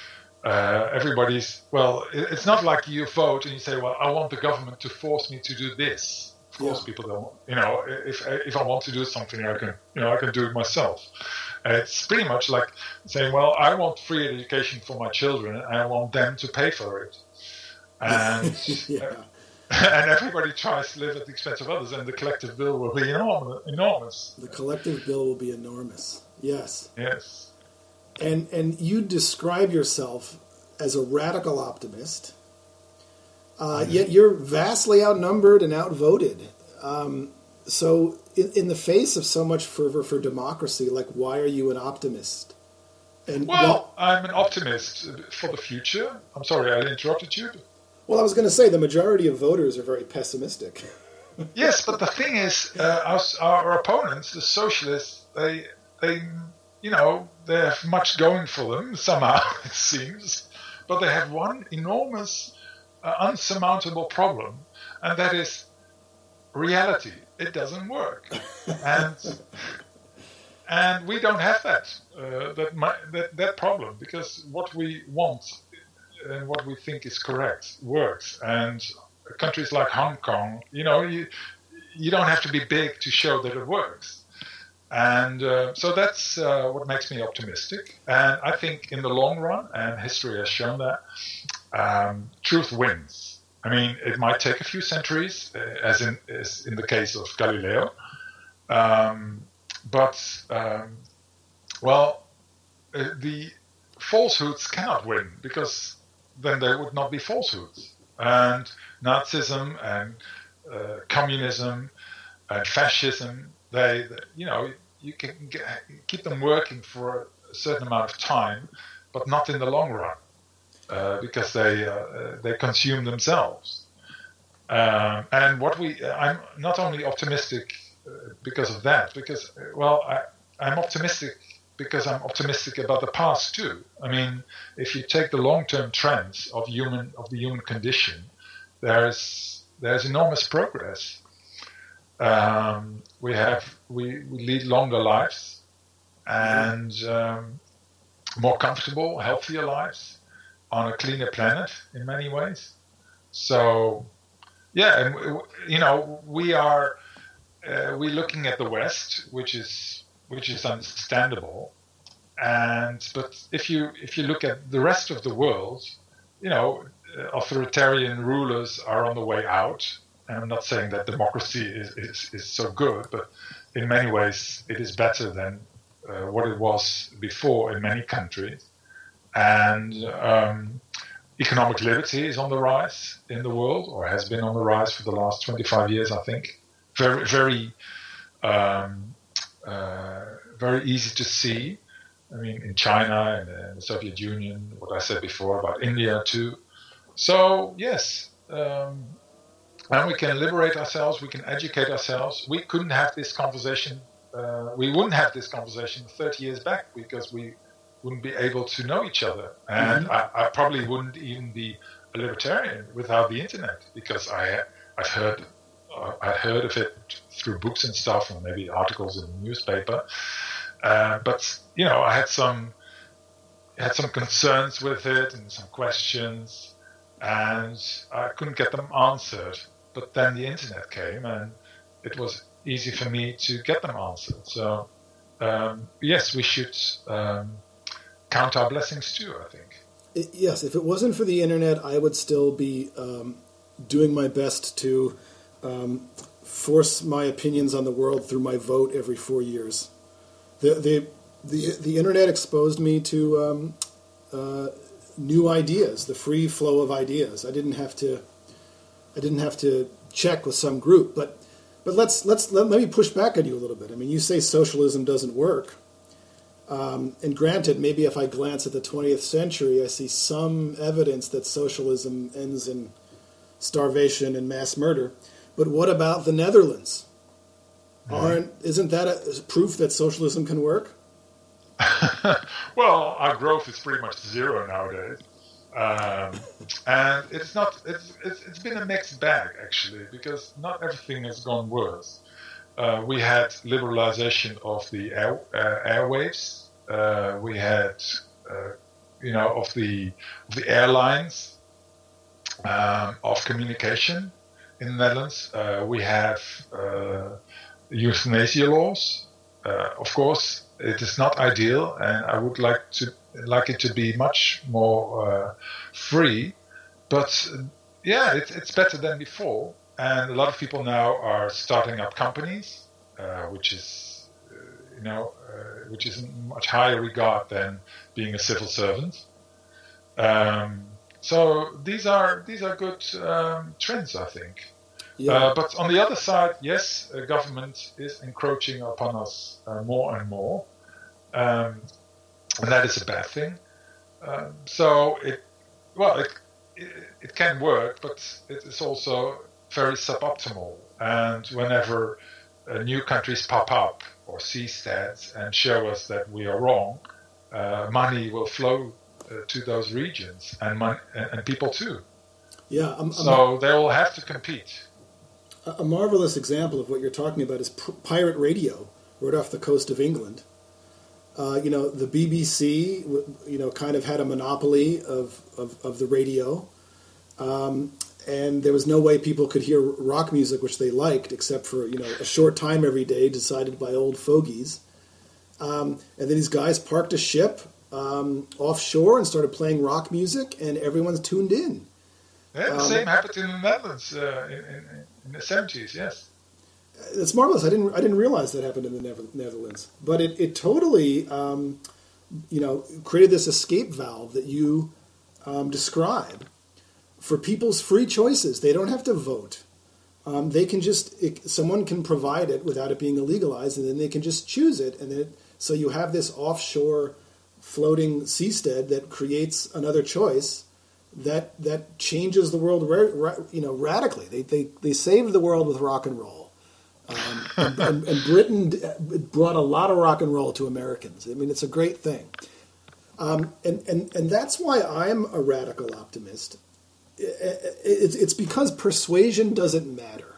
it's not like you vote and you say, well, I want the government to force me to do this. Of course, people don't, if I want to do something, I can do it myself. It's pretty much like saying, well, I want free education for my children and I want them to pay for it. And, and everybody tries to live at the expense of others, and the collective bill will be enormous. The collective bill will be enormous. Yes. Yes. And you describe yourself as a radical optimist, yet you're vastly outnumbered and outvoted. So in the face of so much fervor for democracy, like, why are you an optimist? And well, I'm an optimist for the future. I'm sorry I interrupted you. Well, I was going to say the majority of voters are very pessimistic. Yes, but the thing is, our opponents, the socialists, they they have much going for them somehow, it seems, but they have one enormous, unsurmountable problem, and that is reality. It doesn't work, and we don't have that problem, because what we want and what we think is correct works. And countries like Hong Kong, you don't have to be big to show that it works. And so that's what makes me optimistic. And I think in the long run, and history has shown that, truth wins. I mean, it might take a few centuries, as in the case of Galileo. But the falsehoods cannot win, because then they would not be falsehoods. And Nazism and communism and fascism, you can keep them working for a certain amount of time, but not in the long run, because they consume themselves. And I'm not only optimistic because of that, because I'm optimistic because I'm optimistic about the past too. I mean, if you take the long-term trends of the human condition, there's enormous progress. We lead longer lives and more comfortable, healthier lives on a cleaner planet in many ways. So, yeah, and we're looking at the West, which is understandable, but if you look at the rest of the world, authoritarian rulers are on the way out. And I'm not saying that democracy is so good, but in many ways it is better than what it was before in many countries. And economic liberty is on the rise in the world, or has been on the rise for the last 25 years, I think. Very, very very easy to see. I mean, in China and the Soviet Union, what I said before about India too. So, yes, and we can liberate ourselves, we can educate ourselves. We couldn't have this conversation, we wouldn't have this conversation 30 years back, because we wouldn't be able to know each other. And I probably wouldn't even be a libertarian without the internet, because I'd heard of it through books and stuff, and maybe articles in the newspaper. But I had some concerns with it and some questions, and I couldn't get them answered. But then the internet came, and it was easy for me to get them answered. So yes, we should count our blessings too, I think. Yes, if it wasn't for the internet, I would still be doing my best to force my opinions on the world through my vote every 4 years. The internet exposed me to new ideas, the free flow of ideas. I didn't have to check with some group, but let me push back on you a little bit. I mean, you say socialism doesn't work, and granted, maybe if I glance at the 20th century, I see some evidence that socialism ends in starvation and mass murder. But what about the Netherlands? Isn't that a proof that socialism can work? Well, our growth is pretty much zero nowadays, and it's been a mixed bag actually, because not everything has gone worse. We had liberalization of the airwaves. We had of the airlines, of communication in the Netherlands. We have euthanasia laws. Of course, it is not ideal, and I would like it to be much more free. But yeah, it's better than before, and a lot of people now are starting up companies, which is in much higher regard than being a civil servant. So these are good trends, I think. Yeah. But on the other side, yes, government is encroaching upon us more and more. and that is a bad thing. So it can work, but it is also very suboptimal. And whenever new countries pop up or seasteads and show us that we are wrong, money will flow to those regions and people too. Yeah. So they will have to compete. A marvelous example of what you're talking about is pirate radio right off the coast of England. The BBC, kind of had a monopoly of the radio. And there was no way people could hear rock music, which they liked, except for, a short time every day decided by old fogies. And then these guys parked a ship offshore and started playing rock music, and everyone's tuned in. Yeah, the same happened in the Netherlands in the 70s, yes. It's marvelous. I didn't realize that happened in the Netherlands. But it totally, created this escape valve that you describe for people's free choices. They don't have to vote. They can someone can provide it without it being illegalized, and then they can just choose it. And so you have this offshore floating seastead that creates another choice that changes the world, radically. They saved the world with rock and roll. And Britain brought a lot of rock and roll to Americans. I mean, it's a great thing. And that's why I'm a radical optimist. It's because persuasion doesn't matter.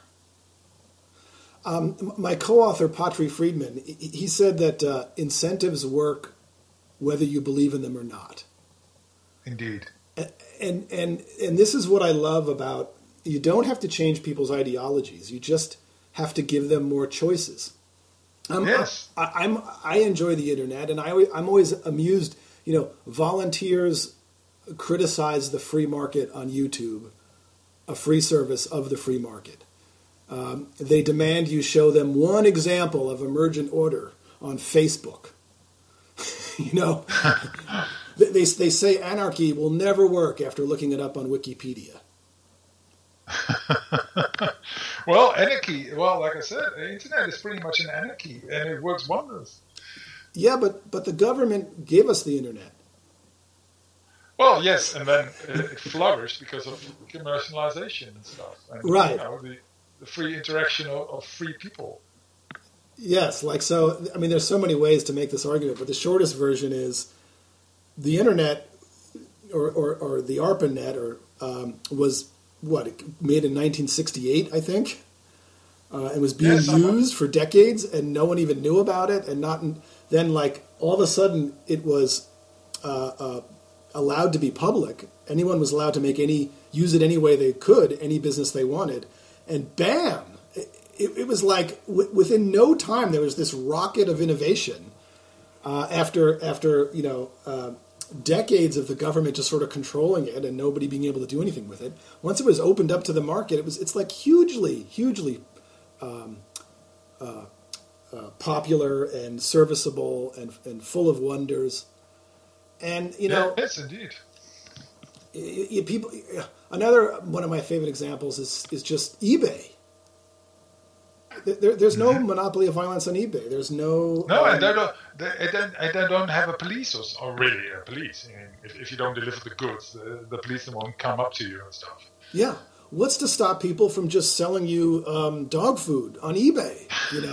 My co-author, Patri Friedman, he said that incentives work whether you believe in them or not. Indeed. And this is what I love about, you don't have to change people's ideologies. You just have to give them more choices. Yes. I enjoy the internet, and I'm always amused. Volunteers criticize the free market on YouTube, a free service of the free market. They demand you show them one example of emergent order on Facebook. They say anarchy will never work after looking it up on Wikipedia. Well, anarchy. Well, like I said, the internet is pretty much an anarchy, and it works wonders. Yeah, but the government gave us the internet. Well, yes, and then it flourished because of commercialization and stuff. And, right. The free interaction of free people. Yes, there's so many ways to make this argument, but the shortest version is the internet or the ARPANET was made in 1968, I think, and was being used for decades, and no one even knew about it, and then all of a sudden it was allowed to be public. Anyone was allowed to use it any way they could, any business they wanted, and bam! It was like within no time there was this rocket of innovation. After decades of the government just sort of controlling it and nobody being able to do anything with it. Once it was opened up to the market, it's like hugely popular and serviceable and full of wonders. And yes, indeed. People. Another one of my favorite examples is just eBay. There's no monopoly of violence on eBay. There's no. No, and they don't have a police or really a police. I mean, if you don't deliver the goods, the police won't come up to you and stuff. Yeah, what's to stop people from just selling you dog food on eBay?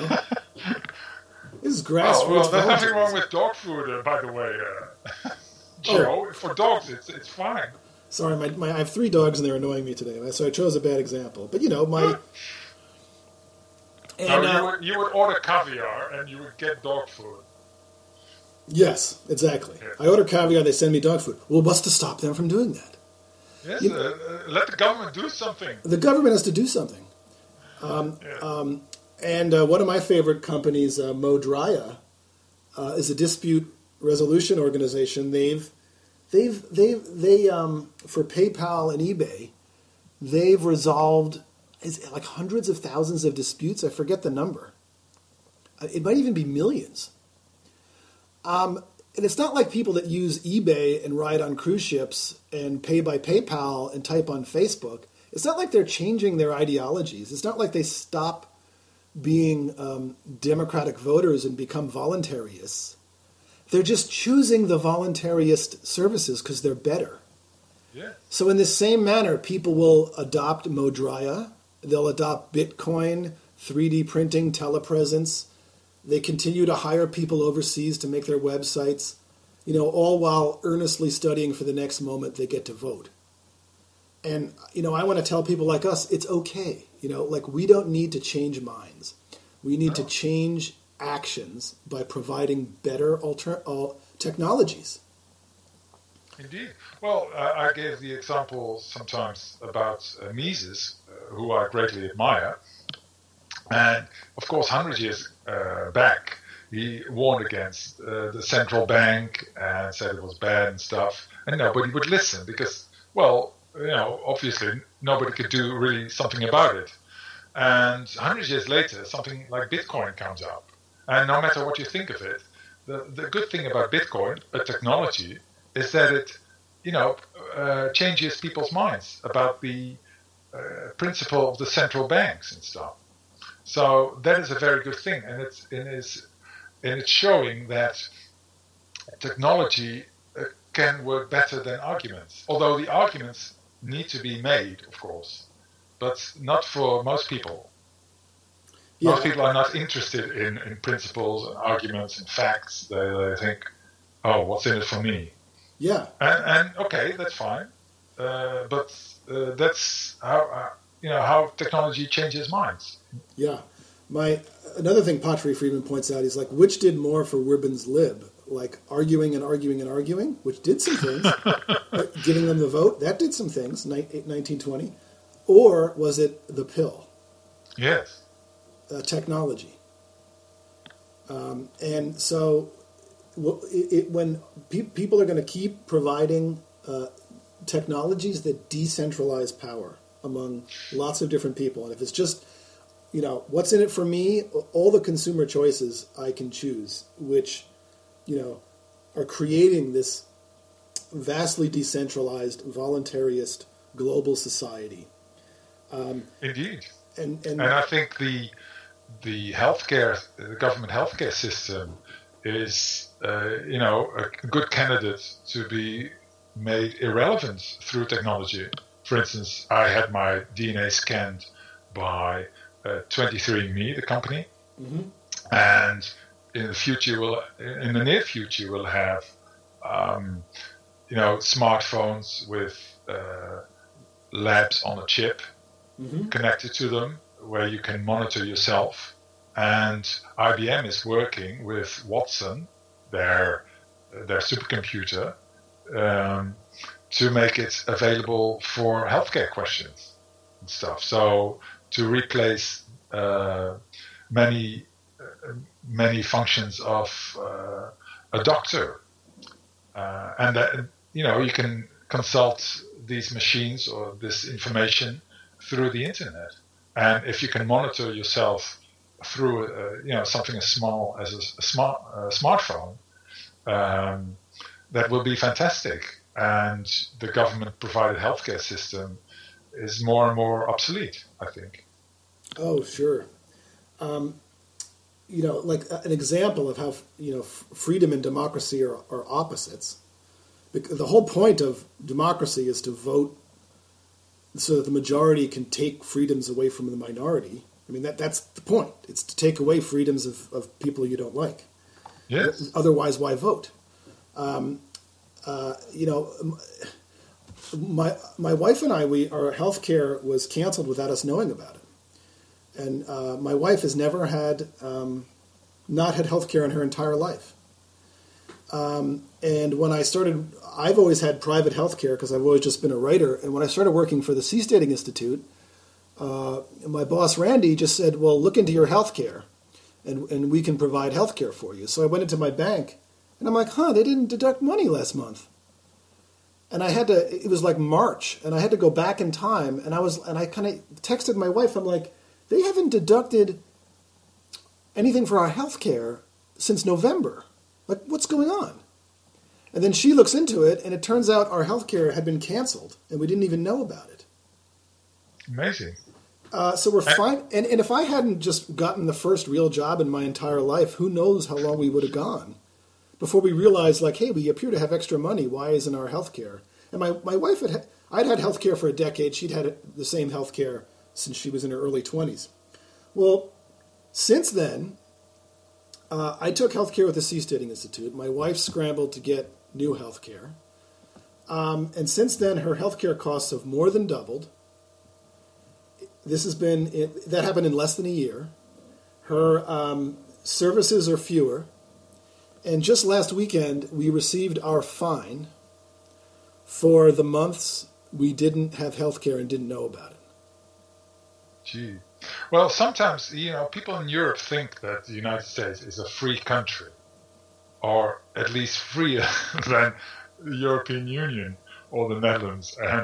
This is grassroots. Well, there's nothing wrong with dog food, by the way, Joe. Oh. For dogs, it's fine. Sorry, I have 3 dogs and they're annoying me today, so I chose a bad example. But my. And, you would order caviar and you would get dog food. Yes, exactly. Yeah. I order caviar, they send me dog food. Well, what's to stop them from doing that? Yes, let the government do something. The government has to do something. And one of my favorite companies, Modria, is a dispute resolution organization. They for PayPal and eBay, they've resolved like hundreds of thousands of disputes. I forget the number. It might even be millions. And it's not like people that use eBay and ride on cruise ships and pay by PayPal and type on Facebook. It's not like they're changing their ideologies. It's not like they stop being democratic voters and become voluntarists. They're just choosing the voluntarist services because they're better. Yeah. So in the same manner, people will adopt Modria, they'll adopt Bitcoin, 3D printing, telepresence. They continue to hire people overseas to make their websites, all while earnestly studying for the next moment they get to vote. And, I want to tell people like us, it's okay. We don't need to change minds. We need to change actions by providing better technologies. Indeed. Well, I gave the example sometimes about Mises, who I greatly admire. And, of course, 100 years back, he warned against the central bank and said it was bad and stuff. And nobody would listen because, obviously nobody could do really something about it. And 100 years later, something like Bitcoin comes up. And no matter what you think of it, the good thing about Bitcoin, a technology, is that it, changes people's minds about the principle of the central banks and stuff. So that is a very good thing, and it's showing that technology can work better than arguments. Although the arguments need to be made, of course, but not for most people. Yeah. Most people are not interested in principles and arguments and facts. They think, oh, what's in it for me? Yeah. And okay, that's fine. But that's how technology changes minds. Yeah. Another thing Patri Friedman points out is which did more for Wirbin's lib? Arguing and arguing and arguing, which did some things. Giving them the vote, that did some things, 1920. Or was it the pill? Yes. Technology. And so when people are going to keep providing technologies that decentralize power among lots of different people, and if it's just, what's in it for me, all the consumer choices I can choose, which, are creating this vastly decentralized, voluntarist global society. Indeed. And I think the government healthcare system is, a good candidate to be made irrelevant through technology. For instance, I had my DNA scanned by 23andMe, the company, and in the near future, we'll have, smartphones with labs on a chip connected to them, where you can monitor yourself. And IBM is working with Watson, their supercomputer, to make it available for healthcare questions and stuff. So to replace many functions of a doctor, and that, you can consult these machines or this information through the internet. And if you can monitor yourself through something as small as a smartphone, that will be fantastic. And the government-provided healthcare system is more and more obsolete, I think. Oh, sure. Like an example of how freedom and democracy are opposites. The whole point of democracy is to vote so that the majority can take freedoms away from the minority. I mean, that's the point. It's to take away freedoms of people you don't like. Yes. Otherwise, why vote? My wife and I, our health care was canceled without us knowing about it. And my wife has never had, not had health care in her entire life. And when I started, I've always had private health care because I've always just been a writer. And when I started working for the Seasteading Institute, my boss, Randy, just said, well, look into your health care and we can provide health care for you. So I went into my bank and I'm like, they didn't deduct money last month. And it was like March, and I had to go back in time. And I kind of texted my wife. I'm like, they haven't deducted anything for our health care since November. Like, what's going on? And then she looks into it, and it turns out our health care had been canceled, and we didn't even know about it. Amazing. So we're fine. And if I hadn't just gotten the first real job in my entire life, who knows how long we would have gone before we realized, like, hey, we appear to have extra money. Why isn't our health care? And my wife I'd had health care for a decade. She'd had the same health care since she was in her early 20s. Well, since then, I took health care with the Seasteading Institute. My wife scrambled to get new health care. And since then, her health care costs have more than doubled. That happened in less than a year. Her services are fewer. And just last weekend, we received our fine for the months we didn't have health care and didn't know about it. Gee. Well, sometimes, people in Europe think that the United States is a free country, or at least freer than the European Union or the Netherlands. And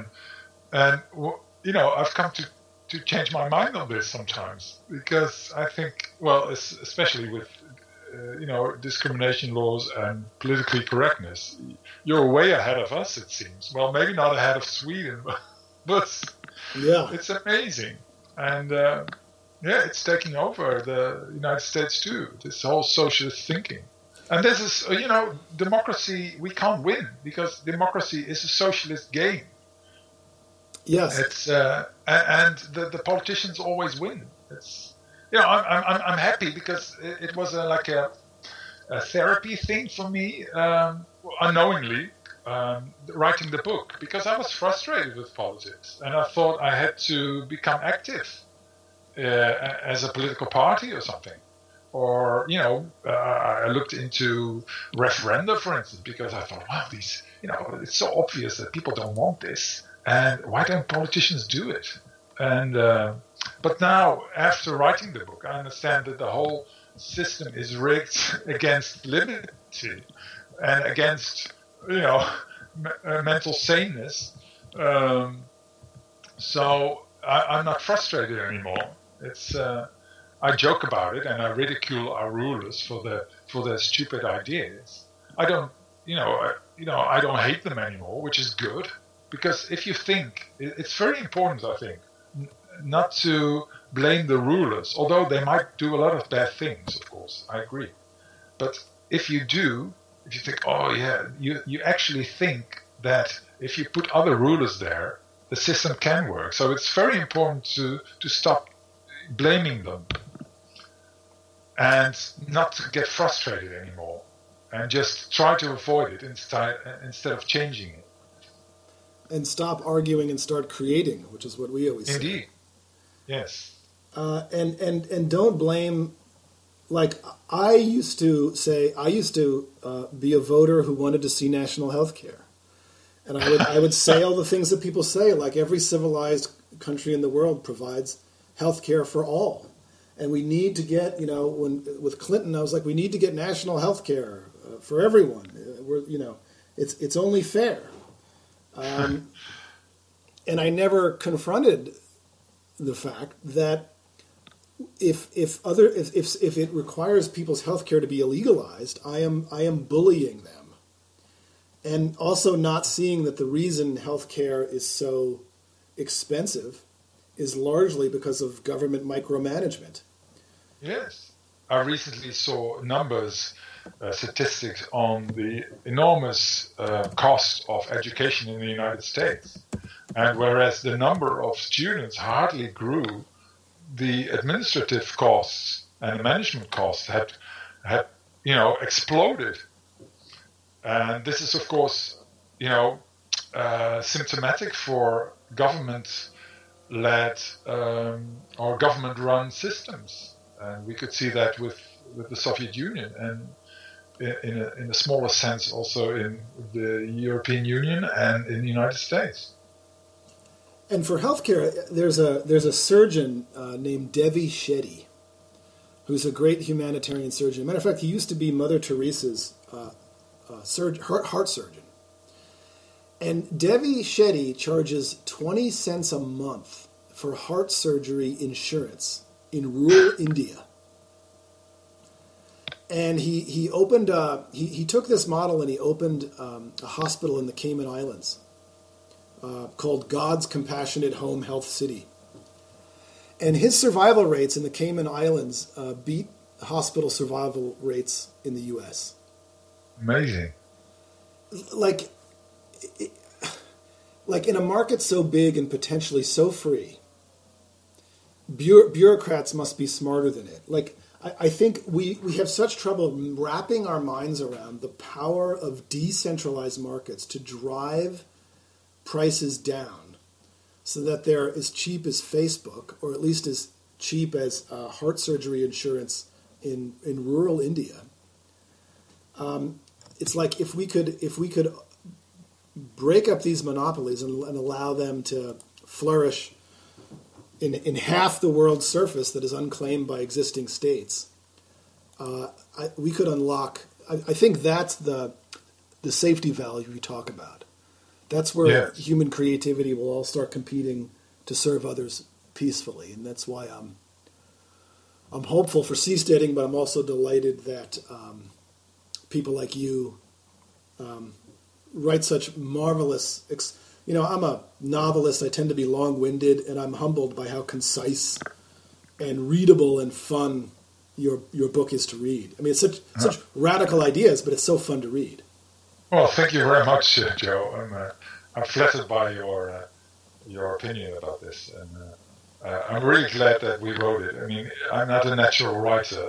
I've come to change my mind on this sometimes, because I think, well, especially with discrimination laws and politically correctness, you're way ahead of us, it seems. Well, maybe not ahead of Sweden, but yeah, it's amazing. And it's taking over the United States too, this whole socialist thinking. And this is, democracy, we can't win, because democracy is a socialist game. Yes. It's and the politicians always win. It's I'm happy, because it was like a therapy thing for me, unknowingly, writing the book, because I was frustrated with politics, and I thought I had to become active as a political party or something. Or, I looked into referenda, for instance, because I thought, wow, these, it's so obvious that people don't want this. And why don't politicians do it? And but now, after writing the book, I understand that the whole system is rigged against liberty and against, mental saneness. So I'm not frustrated anymore. It's I joke about it, and I ridicule our rulers for their stupid ideas. I don't hate them anymore, which is good. Because if you think, it's very important, I think, not to blame the rulers, although they might do a lot of bad things, of course, I agree. But if you think, oh yeah, you actually think that if you put other rulers there, the system can work. So it's very important to stop blaming them and not to get frustrated anymore, and just try to avoid it instead of changing it. And stop arguing and start creating, which is what we always say. Indeed, yes. And don't blame. Like I used to be a voter who wanted to see national health care, and I would say all the things that people say. Like every civilized country in the world provides health care for all, and we need to get with Clinton, I was like, we need to get national health care for everyone. It's only fair. And I never confronted the fact that if it requires people's health care to be illegalized, I am bullying them, and also not seeing that the reason health care is so expensive is largely because of government micromanagement. Yes, I recently saw numbers. Statistics on the enormous cost of education in the United States. And whereas the number of students hardly grew, the administrative costs and the management costs had exploded. And this is, of course, symptomatic for government-led or government-run systems. And we could see that with the Soviet Union, and in a smaller sense also in the European Union and in the United States. And for healthcare, there's a surgeon named Devi Shetty, who's a great humanitarian surgeon. Matter of fact, he used to be Mother Teresa's heart surgeon. And Devi Shetty charges 20 cents a month for heart surgery insurance in rural India. And he opened he took this model and he opened a hospital in the Cayman Islands called God's Compassionate Home Health City. And his survival rates in the Cayman Islands beat hospital survival rates in the U.S. Amazing. Like in a market so big and potentially so free, bureaucrats must be smarter than it. Like, I think we have such trouble wrapping our minds around the power of decentralized markets to drive prices down so that they're as cheap as Facebook, or at least as cheap as heart surgery insurance in rural India. It's like if we could break up these monopolies and allow them to flourish in half the world's surface that is unclaimed by existing states, we could unlock. I think that's the safety valve we talk about. That's where human creativity will all start competing to serve others peacefully, and that's why I'm hopeful for seasteading, but I'm also delighted that people like you write such marvelous. I'm a novelist. I tend to be long-winded, and I'm humbled by how concise and readable and fun your book is to read. I mean, it's such radical ideas, but it's so fun to read. Well, thank you very much, Joe. I'm flattered by your opinion about this, and I'm really glad that we wrote it. I mean, I'm not a natural writer.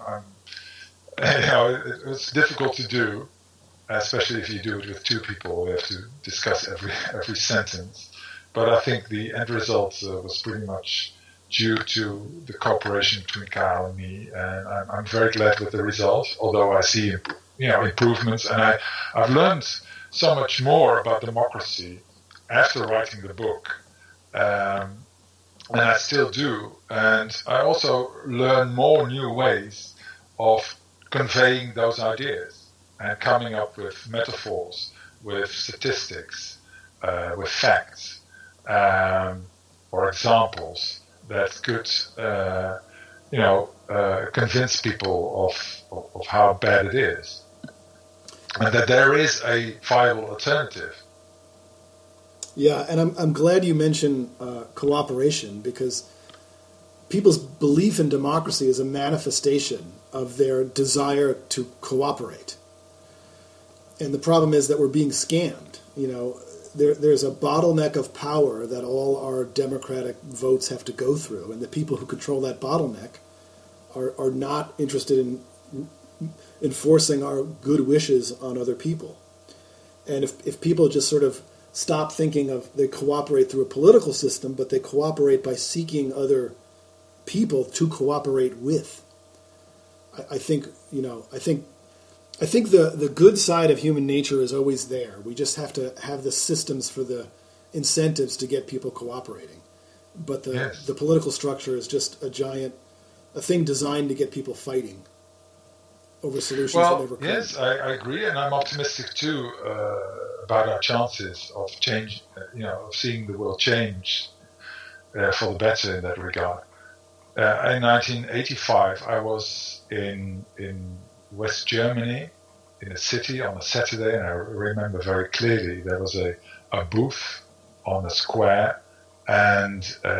It was difficult to do, especially if you do it with two people. We have to discuss every sentence. But I think the end result was pretty much due to the cooperation between Carl and me, and I'm very glad with the result. Although I see improvements, and I've learned so much more about democracy after writing the book, and I still do. And I also learn more new ways of conveying those ideas and coming up with metaphors, with statistics, with facts, or examples that could, convince people of how bad it is, and that there is a viable alternative. Yeah, and I'm glad you mentioned cooperation, because people's belief in democracy is a manifestation of their desire to cooperate. And the problem is that we're being scammed. There's a bottleneck of power that all our democratic votes have to go through, and the people who control that bottleneck are not interested in enforcing our good wishes on other people. And if people just sort of stop thinking of they cooperate through a political system, but they cooperate by seeking other people to cooperate with, I think the good side of human nature is always there. We just have to have the systems for the incentives to get people cooperating. But the political structure is just a thing designed to get people fighting over solutions that never come. Yes, I agree, and I'm optimistic too about our chances of change. Of seeing the world change for the better in that regard. In 1985, I was in West Germany, in a city on a Saturday, and I remember very clearly there was a booth on a square, and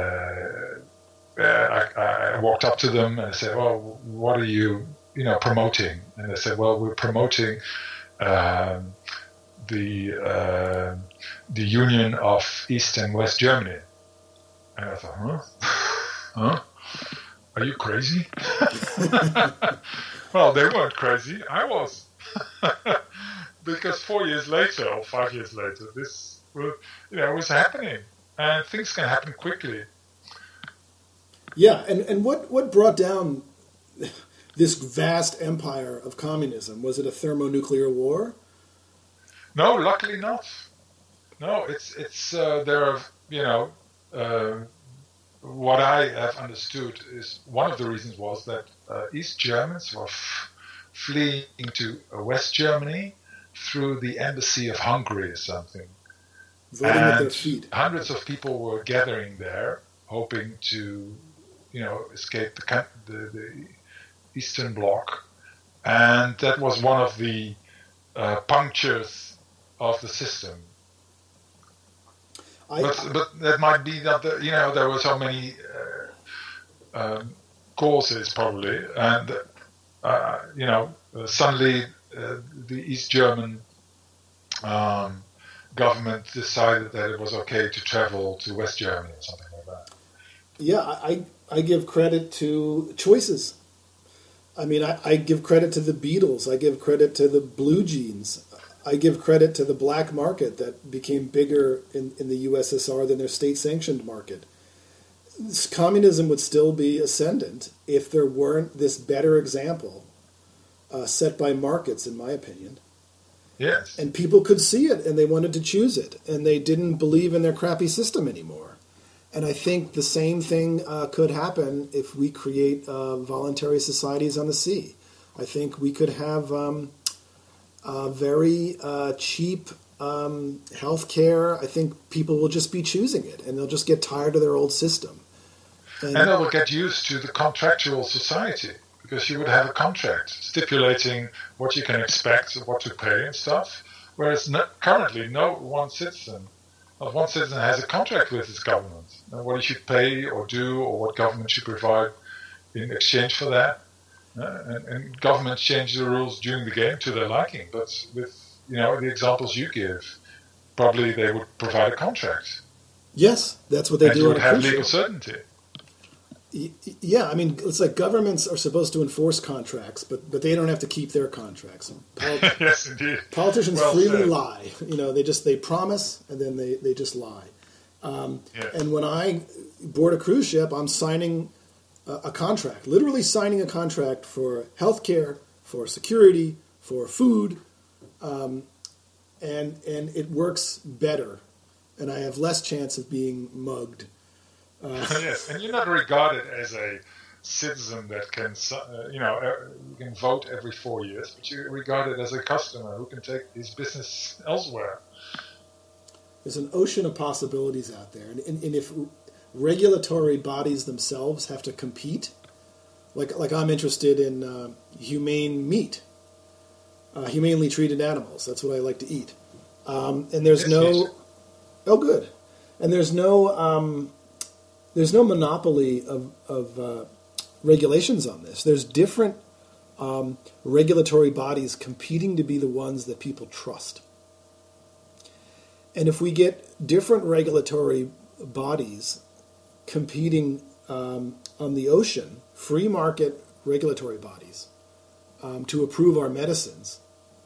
I walked up to them and I said, "Well, what are you, promoting?" And they said, "Well, we're promoting the union of East and West Germany." And I thought, huh? Are you crazy? Well, they weren't crazy. I was. Because 4 years later, or 5 years later, this was happening. And things can happen quickly. Yeah, and what brought down this vast empire of communism? Was it a thermonuclear war? No, luckily not. No, it's there are, what I have understood is one of the reasons was that East Germans were fleeing to West Germany through the embassy of Hungary or something. Voting with their feet. Hundreds of people were gathering there, hoping to, escape the Eastern Bloc, and that was one of the punctures of the system. But that might be that there were so many causes probably, and suddenly the East German government decided that it was okay to travel to West Germany or something like that. Yeah, I give credit to choices. I mean, I give credit to the Beatles. I give credit to the Blue Jeans. I give credit to the black market that became bigger in the USSR than their state-sanctioned market. Communism would still be ascendant if there weren't this better example set by markets, in my opinion. Yes. And people could see it, and they wanted to choose it, and they didn't believe in their crappy system anymore. And I think the same thing could happen if we create voluntary societies on the sea. I think we could have very cheap health care. I think people will just be choosing it, and they'll just get tired of their old system. And they will get used to the contractual society, because you would have a contract stipulating what you can expect, what to pay and stuff, whereas currently one citizen has a contract with his government, and what he should pay or do, or what government should provide in exchange for that. And governments change the rules during the game to their liking, but with the examples you give, probably they would provide a contract. Yes, that's what they do. And you would have legal certainty. Yeah, I mean, it's like governments are supposed to enforce contracts, but they don't have to keep their contracts. Yes, indeed. Politicians freely lie. They promise and then they just lie. Yes. And when I board a cruise ship, I'm signing a contract, literally signing a contract for healthcare, for security, for food, and it works better, and I have less chance of being mugged. Yes, and you're not regarded as a citizen that can, you can vote every 4 years, but you're regarded as a customer who can take his business elsewhere. There's an ocean of possibilities out there, and if regulatory bodies themselves have to compete, like I'm interested in humane meat, humanely treated animals. That's what I like to eat, and there's good, and there's no monopoly of regulations on this. There's different regulatory bodies competing to be the ones that people trust. And if we get different regulatory bodies competing on the ocean, free market regulatory bodies, to approve our medicines,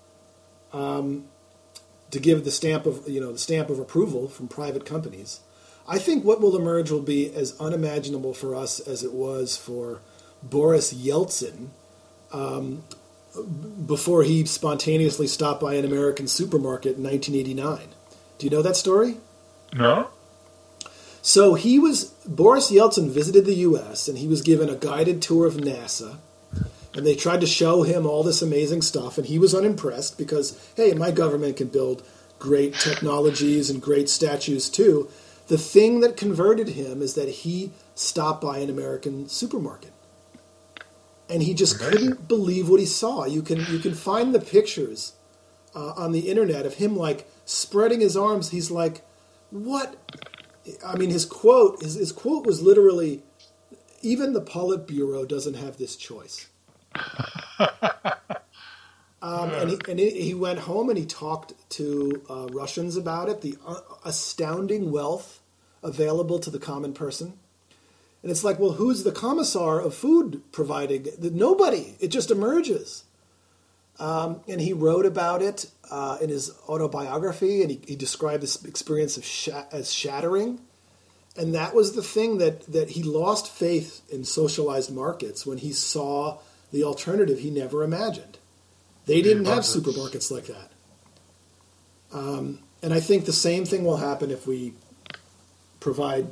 to give the stamp of approval from private companies, I think what will emerge will be as unimaginable for us as it was for Boris Yeltsin before he spontaneously stopped by an American supermarket in 1989. Do you know that story? No. So Boris Yeltsin visited the U.S. and he was given a guided tour of NASA, and they tried to show him all this amazing stuff, and he was unimpressed because, hey, my government can build great technologies and great statues too. The thing that converted him is that he stopped by an American supermarket, and he just couldn't believe what he saw. You can find the pictures on the internet of him like spreading his arms. He's like, "What?" I mean, his quote was literally, "Even the Politburo doesn't have this choice." And he went home and he talked to Russians about it, the astounding wealth available to the common person. And it's like, well, who's the commissar of food providing? Nobody. It just emerges. And he wrote about it in his autobiography, and he described this experience as shattering. And that was the thing that he lost faith in socialized markets when he saw the alternative he never imagined. They didn't have supermarkets like that. And I think the same thing will happen if we provide,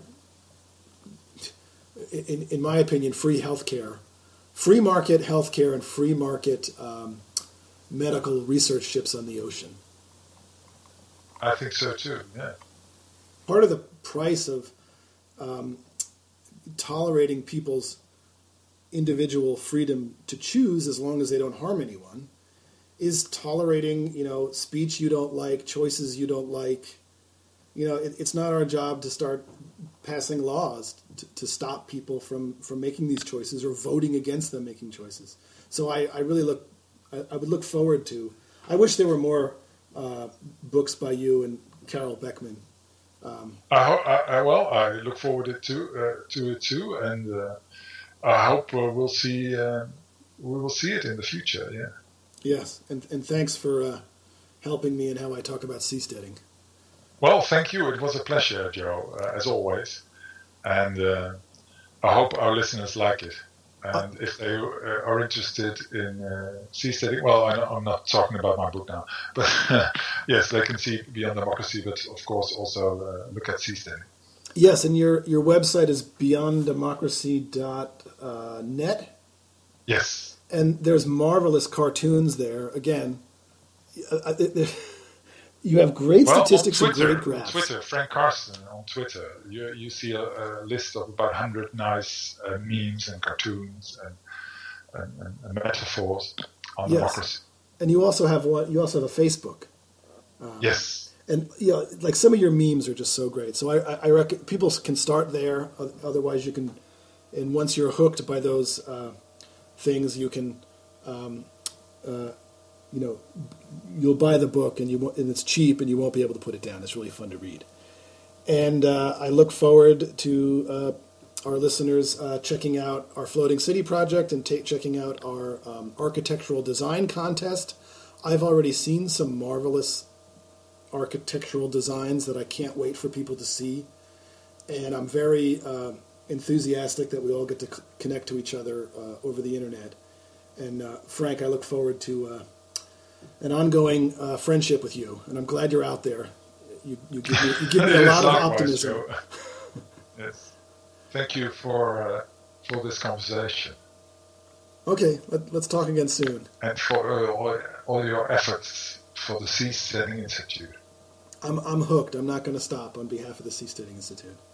in my opinion, free healthcare, free market healthcare, and free market medical research ships on the ocean. I think so too. Yeah. Part of the price of tolerating people's individual freedom to choose, as long as they don't harm anyone, is tolerating, speech you don't like, choices you don't like. It's not our job to start passing laws to stop people from making these choices or voting against them making choices. So I really look I would look forward to. I wish there were more books by you and Carol Beckman. I look forward to it too, and I hope we will see it in the future. Yeah. Yes, and thanks for helping me in how I talk about seasteading. Well, thank you. It was a pleasure, Joe, as always, and I hope our listeners like it. And if they are interested in seasteading, well, I'm not talking about my book now, but yes, they can see Beyond Democracy, but of course also look at seasteading. Yes, and your website is beyonddemocracy.net. Yes. And there's marvelous cartoons there. Again, you have great statistics and great graphs. On Twitter, Frank Carson on Twitter, you see a list of about 100 nice memes and cartoons and metaphors on democracy. And you also have a Facebook. Yes. And like some of your memes are just so great. So I reckon people can start there. Otherwise, you can, and once you're hooked by those things, you can, you'll buy the book and it's cheap and you won't be able to put it down. It's really fun to read. And I look forward to our listeners checking out our Floating City project and checking out our architectural design contest. I've already seen some marvelous architectural designs that I can't wait for people to see. And I'm very enthusiastic that we all get to connect to each other over the internet. And Frank, I look forward to an ongoing friendship with you. And I'm glad you're out there. You give me a lot of optimism. Yes. Thank you for this conversation. Okay, let's talk again soon. And for all your efforts for the Seasteading Institute. I'm hooked. I'm not going to stop on behalf of the Seasteading Institute.